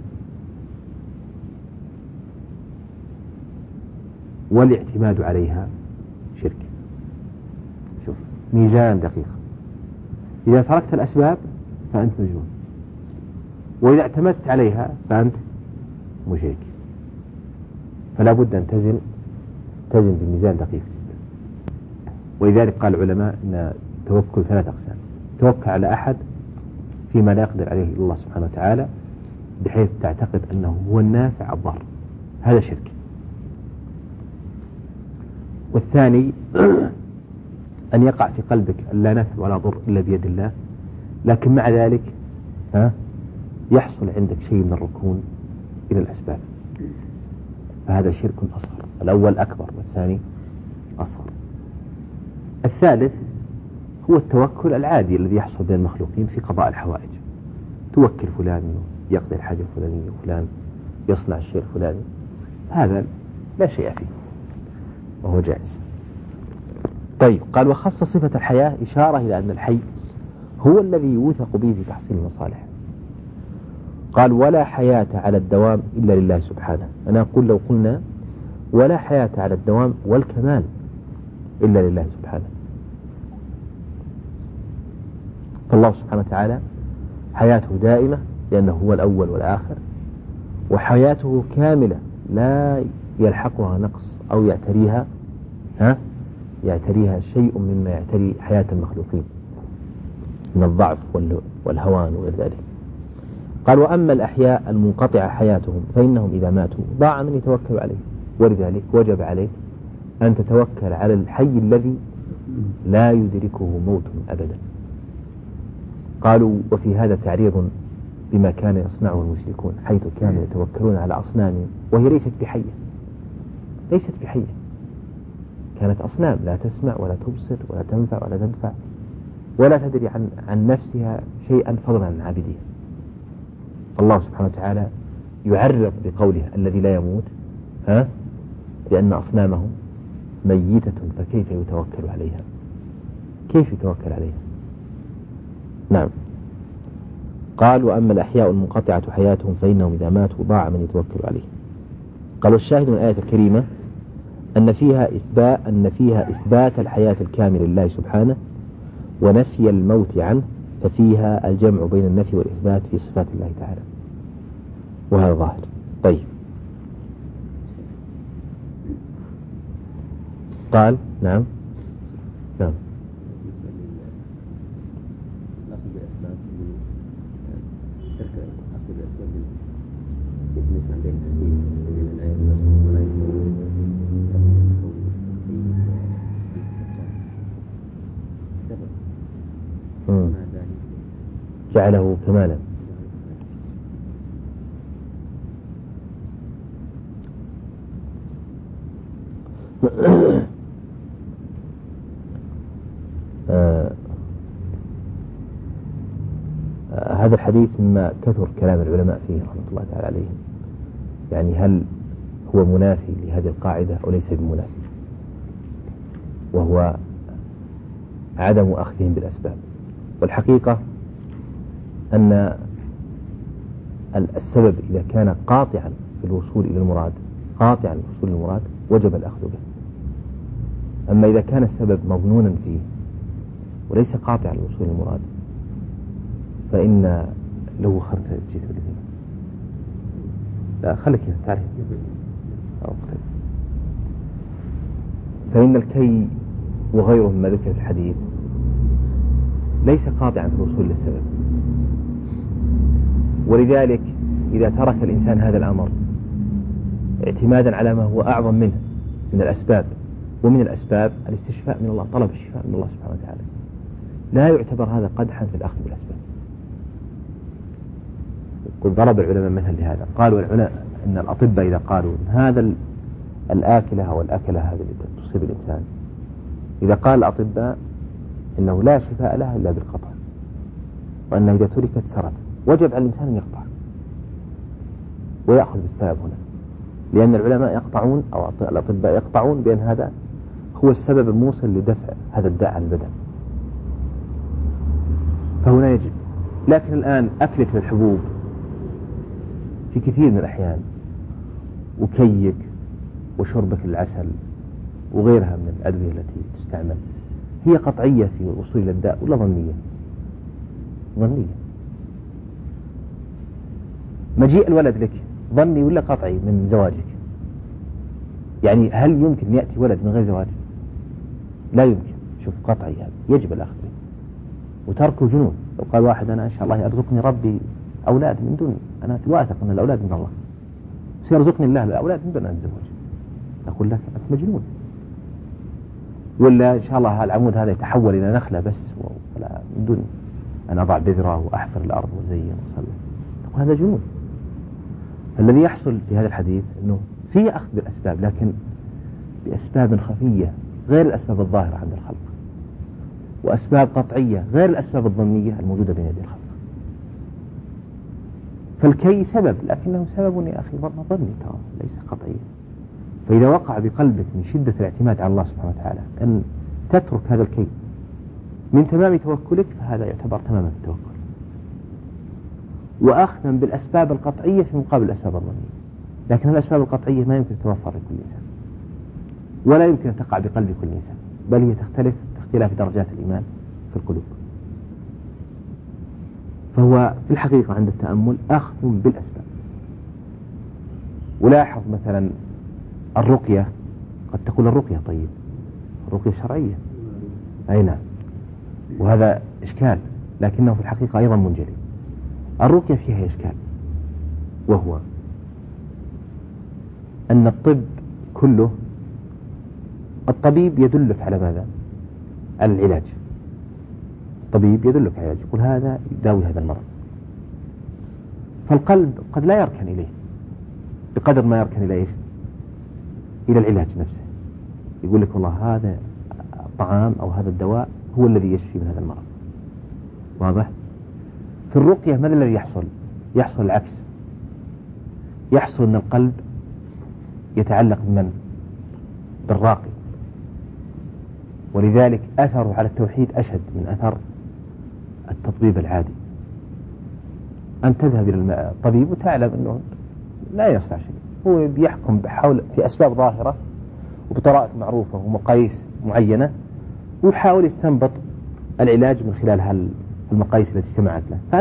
والاعتماد عليها شرك. شوف ميزان دقيق، إذا تركت الأسباب فأنت مجنون، وإذا اعتمدت عليها فأنت مشرك. فلا بد أن تزن بميزان دقيق جدا. ولذلك قال العلماء أن التوكل 3 أقسام: توكل على أحد فيما لا يقدر عليه إلا الله سبحانه وتعالى بحيث تعتقد أنه هو النافع الضار، هذا شرك. والثاني أن يقع في قلبك أن لا نفع ولا ضر إلا بيد الله، لكن مع ذلك يحصل عندك شيء من الركون إلى الأسباب، فهذا شرك أصغر. الأول أكبر والثاني أصغر. الثالث هو التوكل العادي الذي يحصل بين المخلوقين في قضاء الحوائج، توكل فلان يقضي الحاجة الفلانية وفلان يصنع الشيء الفلاني، هذا لا شيء فيه وهو جائز. طيب، قال وخص صفة الحياة إشارة إلى أن الحي هو الذي يوثق به في تحصيل المصالح. قال ولا حياة على الدوام إلا لله سبحانه. أنا أقول لو قلنا ولا حياة على الدوام والكمال إلا لله سبحانه. فالله سبحانه وتعالى حياته دائمة لأنه هو الأول والآخر، وحياته كاملة لا يلحقها نقص أو يعتريها شيء مما يعتري حياة المخلوقين من الضعف والهوان وغير ذلك. قال: وأما الأحياء المنقطعة حياتهم فإنهم إذا ماتوا ضاع من يتوكل عليه، ولذلك وجب عليك أن تتوكل على الحي الذي لا يدركه موت أبدا. قالوا: وفي هذا تعريض بما كان يصنعه المشركون، حيث كانوا يتوكلون على أصنامهم وهي ليست بحية، كانت أصنام لا تسمع ولا تبصر ولا تنفع ولا تدفع ولا تدري عن نفسها شيئا فضلا عن عابدها. الله سبحانه وتعالى يعرض بقوله الذي لا يموت لأن أصنامهم ميتة، فكيف يتوكل عليها؟ كيف يتوكل عليها؟ نعم. قال: وأما الأحياء المنقطعة حياتهم فإنهم إذا ماتوا ضاع من يتوكل عليه. قال: والشاهد من الآية الكريمة أن فيها إثبات الحياة الكاملة لله سبحانه ونفي الموت عنه، ففيها الجمع بين النفي والإثبات في صفات الله تعالى، وهذا ظاهر. طيب، قال: نعم. جعله كمالا. هذا الحديث مما كثر كلام العلماء فيه رحمة الله تعالى عليهم، يعني هل هو منافي لهذه القاعدة أو ليس بمنافي، وهو عدم أخذهم بالأسباب. والحقيقة أن السبب إذا كان قاطعا في الوصول إلى المراد وجب الأخذ به. أما إذا كان السبب مظنونا فيه وليس قاطعا للوصول إلى المراد فإن له خرطة جيت بالذين. لا خليك تعرف. فإن الكي وغيره مما ذكر في الحديث ليس قاطعا في الوصول للسبب، ولذلك إذا ترك الإنسان هذا الأمر اعتمادا على ما هو أعظم منه من الأسباب، ومن الأسباب الاستشفاء من الله، طلب الشفاء من الله سبحانه وتعالى، لا يعتبر هذا قدحا في الأخذ بالأسباب. قد ضرب العلماء مثل لهذا، قالوا العلماء أن الأطباء إذا قالوا هذا الآكلة أو الأكلة هذه اللي تصيب الإنسان، إذا قال الأطباء إنه لا شفاء لها إلا بالقطع، وأنها إذا تركت سرت، وجب على الإنسان أن يقطع ويأخذ بالسبب هنا، لأن العلماء يقطعون أو الأطباء يقطعون بأن هذا هو السبب الموصل لدفع هذا الداء عن البدن، فهنا يجب. لكن الآن أكلك للحبوب في كثير من الأحيان، وكيك وشربك للعسل وغيرها من الأدوية التي تستعمل، هي قطعية في الوصول إلى الداء ولا ظنية؟ مجيء الولد لك ظني ولا قطعي من زواجك؟ يعني هل يمكن يأتي ولد من غير زواج؟ لا يمكن. شوف، قطعي هذا يجب الأخذ به، وتركه جنون. لو قال واحد أنا إن شاء الله يرزقني ربي أولاد من دوني، أنا واثق أن الأولاد من الله، سيرزقني الله الأولاد من دون أن أتزوج، أقول لك أنت مجنون. ولا إن شاء الله العمود هذا يتحول إلى نخلة بس ولا من دون أن أضع بذرة وأحفر الأرض وزين وصلي، أقول هذا جنون. الذي يحصل في هذا الحديث أنه فيه أخذ بالأسباب، لكن بأسباب خفية غير الأسباب الظاهرة عند الخلق، وأسباب قطعية غير الأسباب الظنية الموجودة بين يدي الخلق. فالكي سبب، لكنه سبب يا أخي ظني ترى ليس قطعيا. فإذا وقع بقلبك من شدة الاعتماد على الله سبحانه وتعالى أن تترك هذا الكي من تمام توكلك، فهذا يعتبر تماما التوكل، وأخذا بالأسباب القطعية في مقابل الأسباب الظنية. لكن الأسباب القطعية ما يمكن توفر لكل إنسان، ولا يمكن أن تقع بقلب كل إنسان، بل هي تختلف اختلاف درجات الإيمان في القلوب. فهو في الحقيقة عند التأمل أخذ بالأسباب. ولاحظ مثلا الرقية، قد تقول الرقية طيب، الرقية الشرعية، أي نعم، وهذا إشكال، لكنه في الحقيقة أيضا منجلي. الرقية فيها إشكال، وهو أن الطب كله، الطبيب يدلك على ماذا؟ على العلاج. الطبيب يدلك على العلاج، يقول هذا يداوي هذا المرض. فالقلب قد لا يركن إليه بقدر ما يركن إلى إيش؟ إلى العلاج نفسه. يقول لك والله هذا الطعام أو هذا الدواء هو الذي يشفي من هذا المرض. واضح؟ في الرقية ماذا الذي يحصل؟ يحصل العكس، يحصل أن القلب يتعلق بمن؟ بالراقي. ولذلك أثره على التوحيد أشد من أثر التطبيب العادي. أن تذهب إلى الطبيب وتعلم أنه لا يصنع شيء، هو بيحكم بحول في أسباب ظاهرة وبطرائق معروفة ومقاييس معينة، ويحاول يستنبط العلاج من خلال المقاييس التي سمعت له.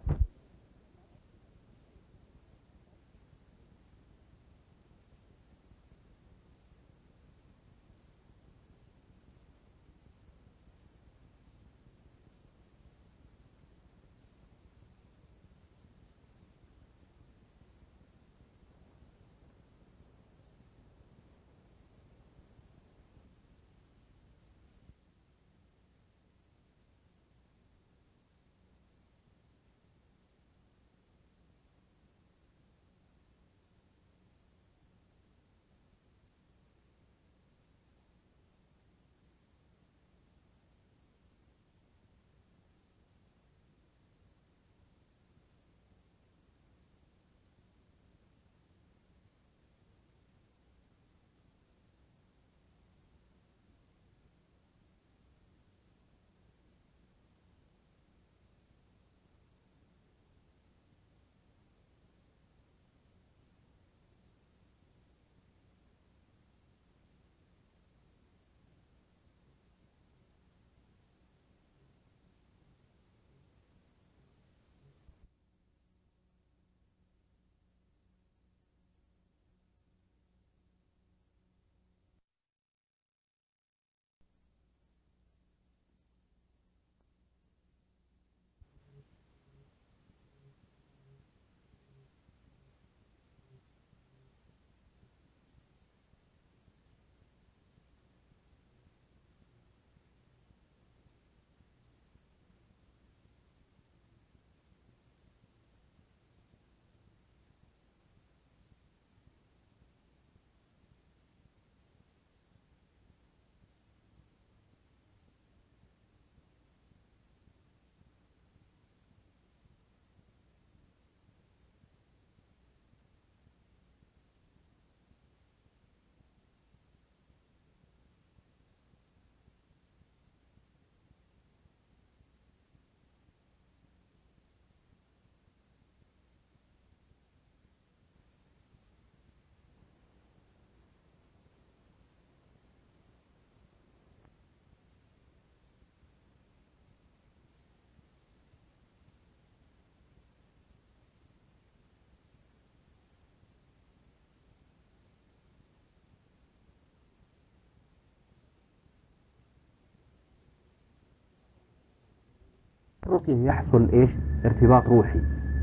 الرقية يحصل إيش؟ ارتباط روحي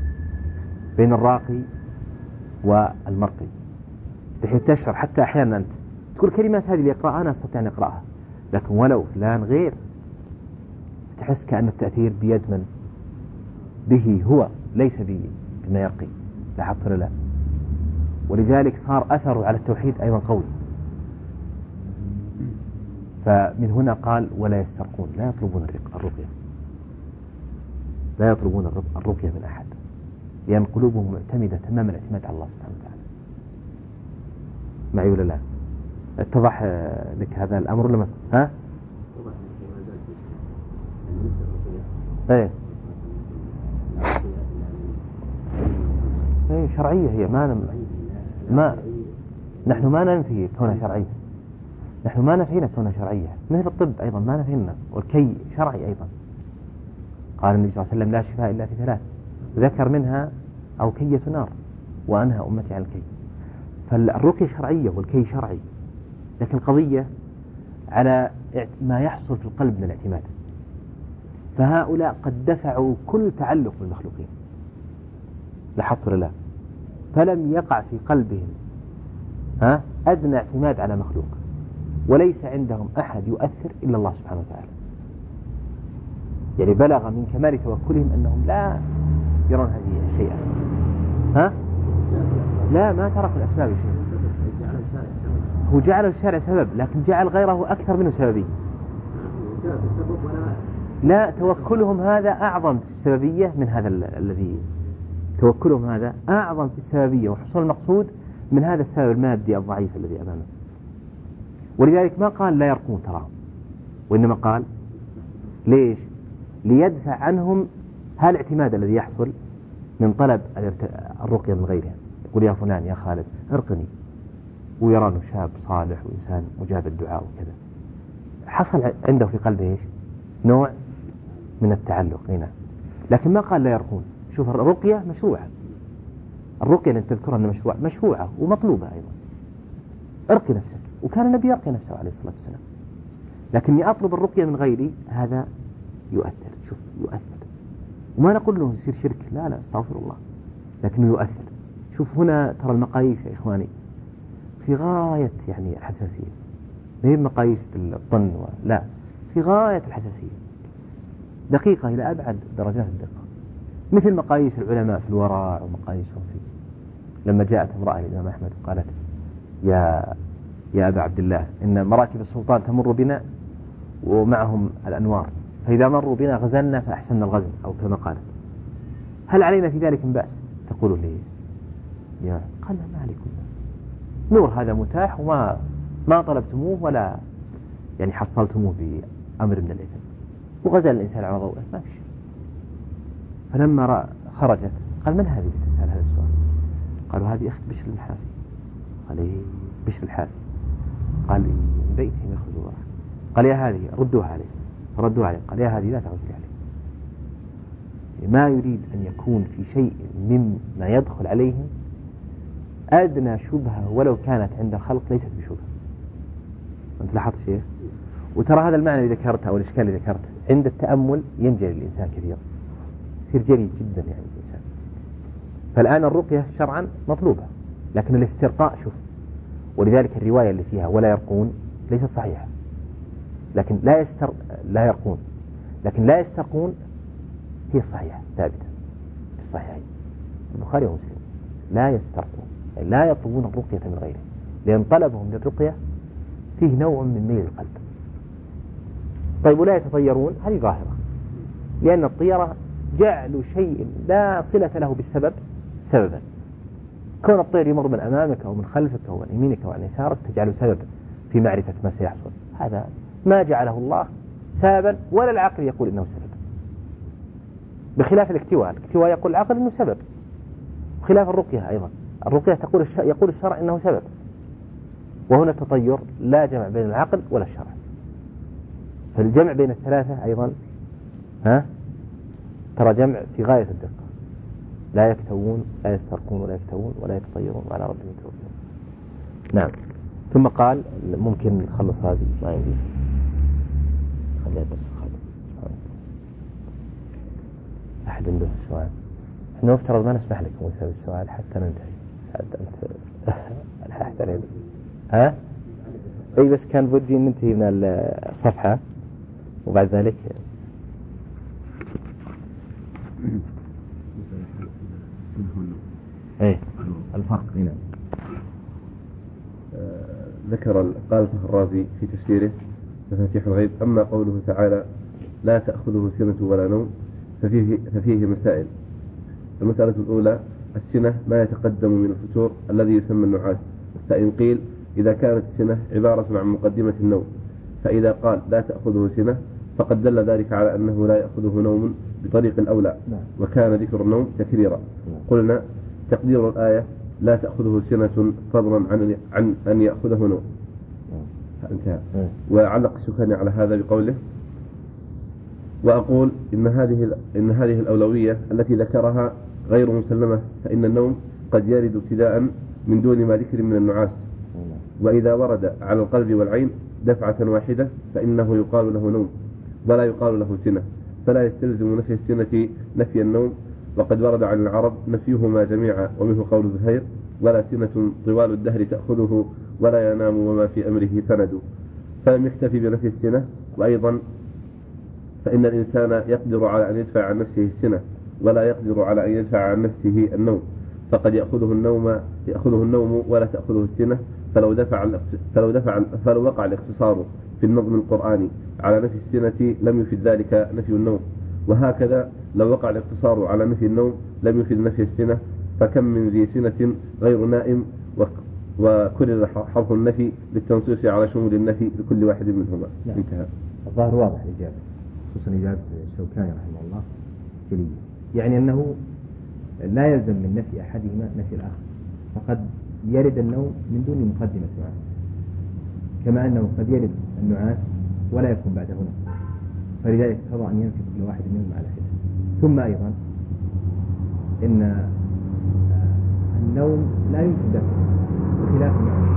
بين الراقي والمرقي، بحيث تشعر حتى أحيانا أنت تقول كلمات هذه اللي يقرأها أنا أستطيع أن أقرأها، لكن ولو فلان غير تحس كأن التأثير بيد من؟ به هو، ليس بما يرقي. لاحظت ولا لا؟ ولذلك صار أثره على التوحيد أيضا قوي. فمن هنا قال ولا يسترقون، لا يطلبون الرقية، لا يطلبون الرقية من أحد، لأن قلوبهم معتمدة تمام الاعتماد على الله سبحانه وتعالى. معي ولا لا؟ اتضح لك هذا الأمر لما ها؟ ايه ايه شرعية هي، ما نحن ما ننفي كونها شرعية، نحن ما نفينا كونها شرعية، مثل الطب أيضا ما نفينا، والكي شرعي أيضا. قال النبي صلى الله عليه وسلم لا شفاء إلا في ثلاث، ذكر منها أو كية نار وأنهى أمتي عن الكي. فالرقية شرعية والكي شرعي، لكن القضية على ما يحصل في القلب من الاعتماد. فهؤلاء قد دفعوا كل تعلق بالمخلوقين، لاحظت ولا لا؟ فلم يقع في قلبهم أدنى اعتماد على مخلوق، وليس عندهم أحد يؤثر إلا الله سبحانه وتعالى. يعني بلغ من كمال توكلهم أنهم لا يرون هذه شيئا. لا، ما تركوا الأسباب شيء. هو جعل الشارع سبب، لكن جعل غيره أكثر منه سببي. لا، توكلهم هذا أعظم في السببية من هذا الذي توكلهم هذا أعظم في السببية وحصول المقصود من هذا السبب المادي الضعيف الذي أمامه. ولذلك ما قال لا يرقون تراهم، وإنما قال ليش؟ ليدفع عنهم هذا الاعتماد الذي يحصل من طلب الرقية من غيرهم. يقول يا فلان يا خالد ارقني، ويرى أنه شاب صالح وإنسان مجاب الدعاء وكذا، حصل عنده في قلبه إيش؟ نوع من التعلق هنا. لكن ما قال لا يرقون. شوف، الرقية مشروعة، الرقية اللي تذكرها أنها مشروعة ومطلوبة أيضا. ارقي نفسك، وكان النبي يرقي نفسه عليه الصلاة والسلام. لكني أطلب الرقية من غيري، هذا يؤثر. شوف، يؤثر. وما نقول له يصير شرك، لا استغفر الله، لكنه يؤثر. شوف هنا ترى المقاييس يا إخواني في غاية يعني الحساسية، ما هي مقاييس بالظن، لا، في غاية الحساسية، دقيقة إلى أبعد درجات الدقة. مثل مقاييس العلماء في الورع ومقاييسهم في لما جاءت امرأة الإمام أحمد وقالت يا أبا عبد الله إن مراكب السلطان تمر بنا ومعهم الأنوار، فإذا مروا بنا غزلنا فأحسننا الغزل، أو كما قالت، هل علينا في ذلك من بأس؟ تقول لي قال ما عليكم، نور هذا متاح وما طلبتموه ولا يعني حصلتموه بأمر من الإثم، وغزل الإنسان على ضوءه ما في شيء. فلما خرجت قال من هذه تسأل هذا السؤال؟ قالوا هذه أخت بشر الحافي. قال إيه بشر الحافي؟ قال من بيتهم يخرج وراء. قال يا هذه ردوها عليه، فردوها عليه. قال يا هذه لا تعزلي عليه. ما يريد أن يكون في شيء مما يدخل عليهم أدنى شبهة ولو كانت عند الخلق ليست بشبهة. أنت لاحظت شيء؟ وترى هذا المعنى اللي ذكرته أو الإشكال اللي ذكرته عند التأمل ينجلي الإنسان كثيرا، يصير جلي جدا يعني الإنسان. فالآن الرقية شرعا مطلوبة، لكن الاسترقاء شوف، ولذلك الرواية اللي فيها ولا يرقون ليست صحيحة، لكن لا يرقون، لكن لا يسترقون هي الصحيحة ثابتة في الصحيحين البخاري ومسلم. لا يسترقون يعني لا يطلبون الرقية من غيره، لأن طلبهم للرقية فيه نوع من ميل القلب. طيب ولا يتطيرون، هذه ظاهرة، لأن الطيرة جعل شيء لا صلة له بالسبب سببا. كون الطير يمر من أمامك أو من خلفك أو من يمينك أو عن يسارك تجعله سبب في معرفة ما سيحصل، هذا ما جعله الله سببا ولا العقل يقول إنه سبب. بخلاف الاكتواء يقول العقل إنه سبب، وخلاف الرقية أيضا، الرقية يقول الشرع إنه سبب. وهنا التطير لا جمع بين العقل ولا الشرع، فالجمع بين الثلاثة أيضا ترى جمع في غاية الدقة. لا يكتوون، لا يسترقون، ولا يكتوون، ولا يتطيرون، وعلى ربهم يتوكلون. نعم. ثم قال ممكن نخلص هذه ما يمدي، خليها بس خالد. أحد عنده سؤال؟ احنا نفترض ما نسمح لكم نسأل السؤال حتى ننتهي. أنت الحاحت علينا أي بس كان بدي ننتهي من الصفحة وبعد ذلك ايه الفرق هنا. قال الرازي في تفسيره مفاتيح الغيب: أما قوله تعالى لا تأخذه سنة ولا نوم ففيه مسائل. المسألة الأولى: السنة ما يتقدم من الفتور الذي يسمى النعاس، فإن قيل إذا كانت السنة عبارة عن مقدمة النوم، فإذا قال لا تأخذه سنة فقد دل ذلك على أنه لا يأخذه نوم بطريق الأولى، وكان ذكر النوم تكريرا. قلنا تقدير الآية لا تأخذه سنة فضلا عن أن يأخذه نوم. انتهى. وعلق الشوكاني على هذا بقوله: وأقول إن هذه الأولوية التي ذكرها غير مسلمة، فإن النوم قد يرد ابتداء من دون ما ذكر من النعاس، وإذا ورد على القلب والعين دفعة واحدة فإنه يقال له نوم ولا يقال له سنة، فلا يستلزم نفي السنة نفي النوم، وقد ورد عن العرب نفيهما جميعا، ومنه قول زهير: ولا سنة طوال الدهر تأخذه ولا ينام وما في أمره سند. فلم يكتفي بنفي السنة، وأيضا فإن الإنسان يقدر على أن يدفع عن نفسه السنة ولا يقدر على أن يدفع عن نفسه النوم، فقد يأخذه النوم ولا تأخذه السنة، فلو وقع الاقتصار في النظم القرآني على نفي السنة لم يفد ذلك نفي النوم، وهكذا لو وقع الاقتصار على نفي النوم لم يفد نفي السنة، فكم من ذي سنة غير نائم، وكرر حرف النفي للتنصيص على شمول النفي لكل واحد منهما. انتهى. الظاهر واضح الإجابة، خصوصا إجابة الشوكاني رحمه الله جلية، يعني أنه لا يلزم من نفي أحدهما نفي الآخر، فقد يرد النوم من دون مقدمة نعاس، كما أنه قد يرد النعاس ولا يكون بعده نوم، فلذلك اقتضى أن ينفي كل واحد منهم على حدة. ثم أيضا إن النوم لا يمكن دفعه بخلاف النعاس،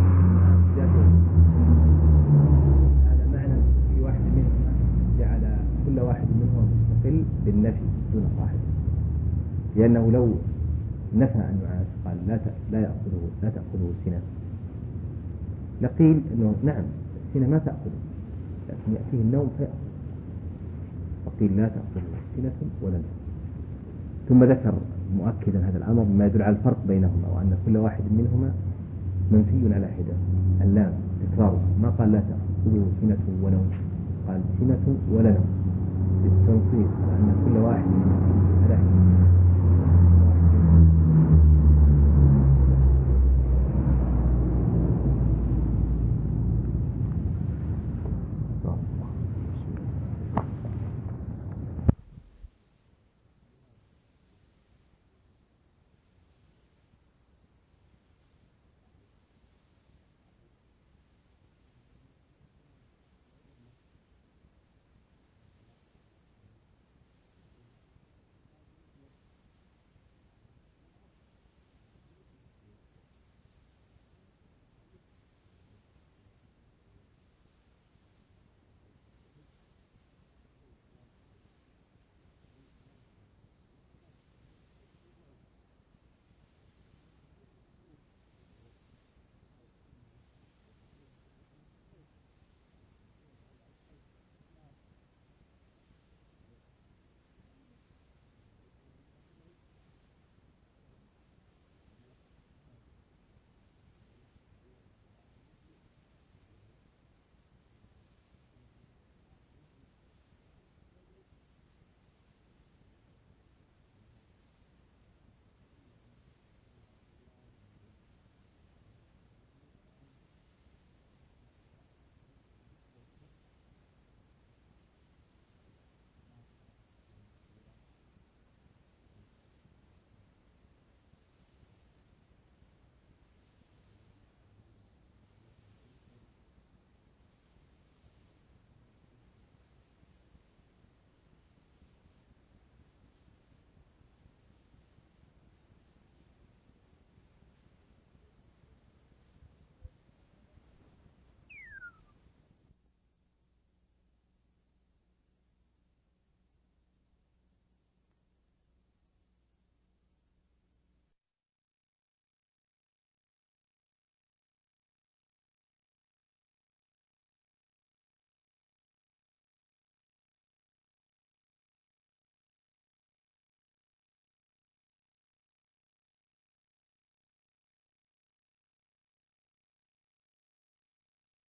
هذا معنى في واحد منهما جعل كل واحد منهما مستقل بالنفي دون صاحبه، لأنه لو نفى النعاس قال لا تأخذه السنة، لقيل أنه نعم السنة ما تأخذه لكن يأتيه النوم فيأخذ، فقيل لا تأخذه سنة ولا نوم. ثم ذكر مؤكدا هذا الأمر بما يدل على الفرق بينهما، وأن كل واحد منهما منفي على حدة، اللام تكراره، ما قال لا تأخذه سنة ونوم، قال سنة ولا نوم، بالتنصيص على أن كل واحد منهما على حدة.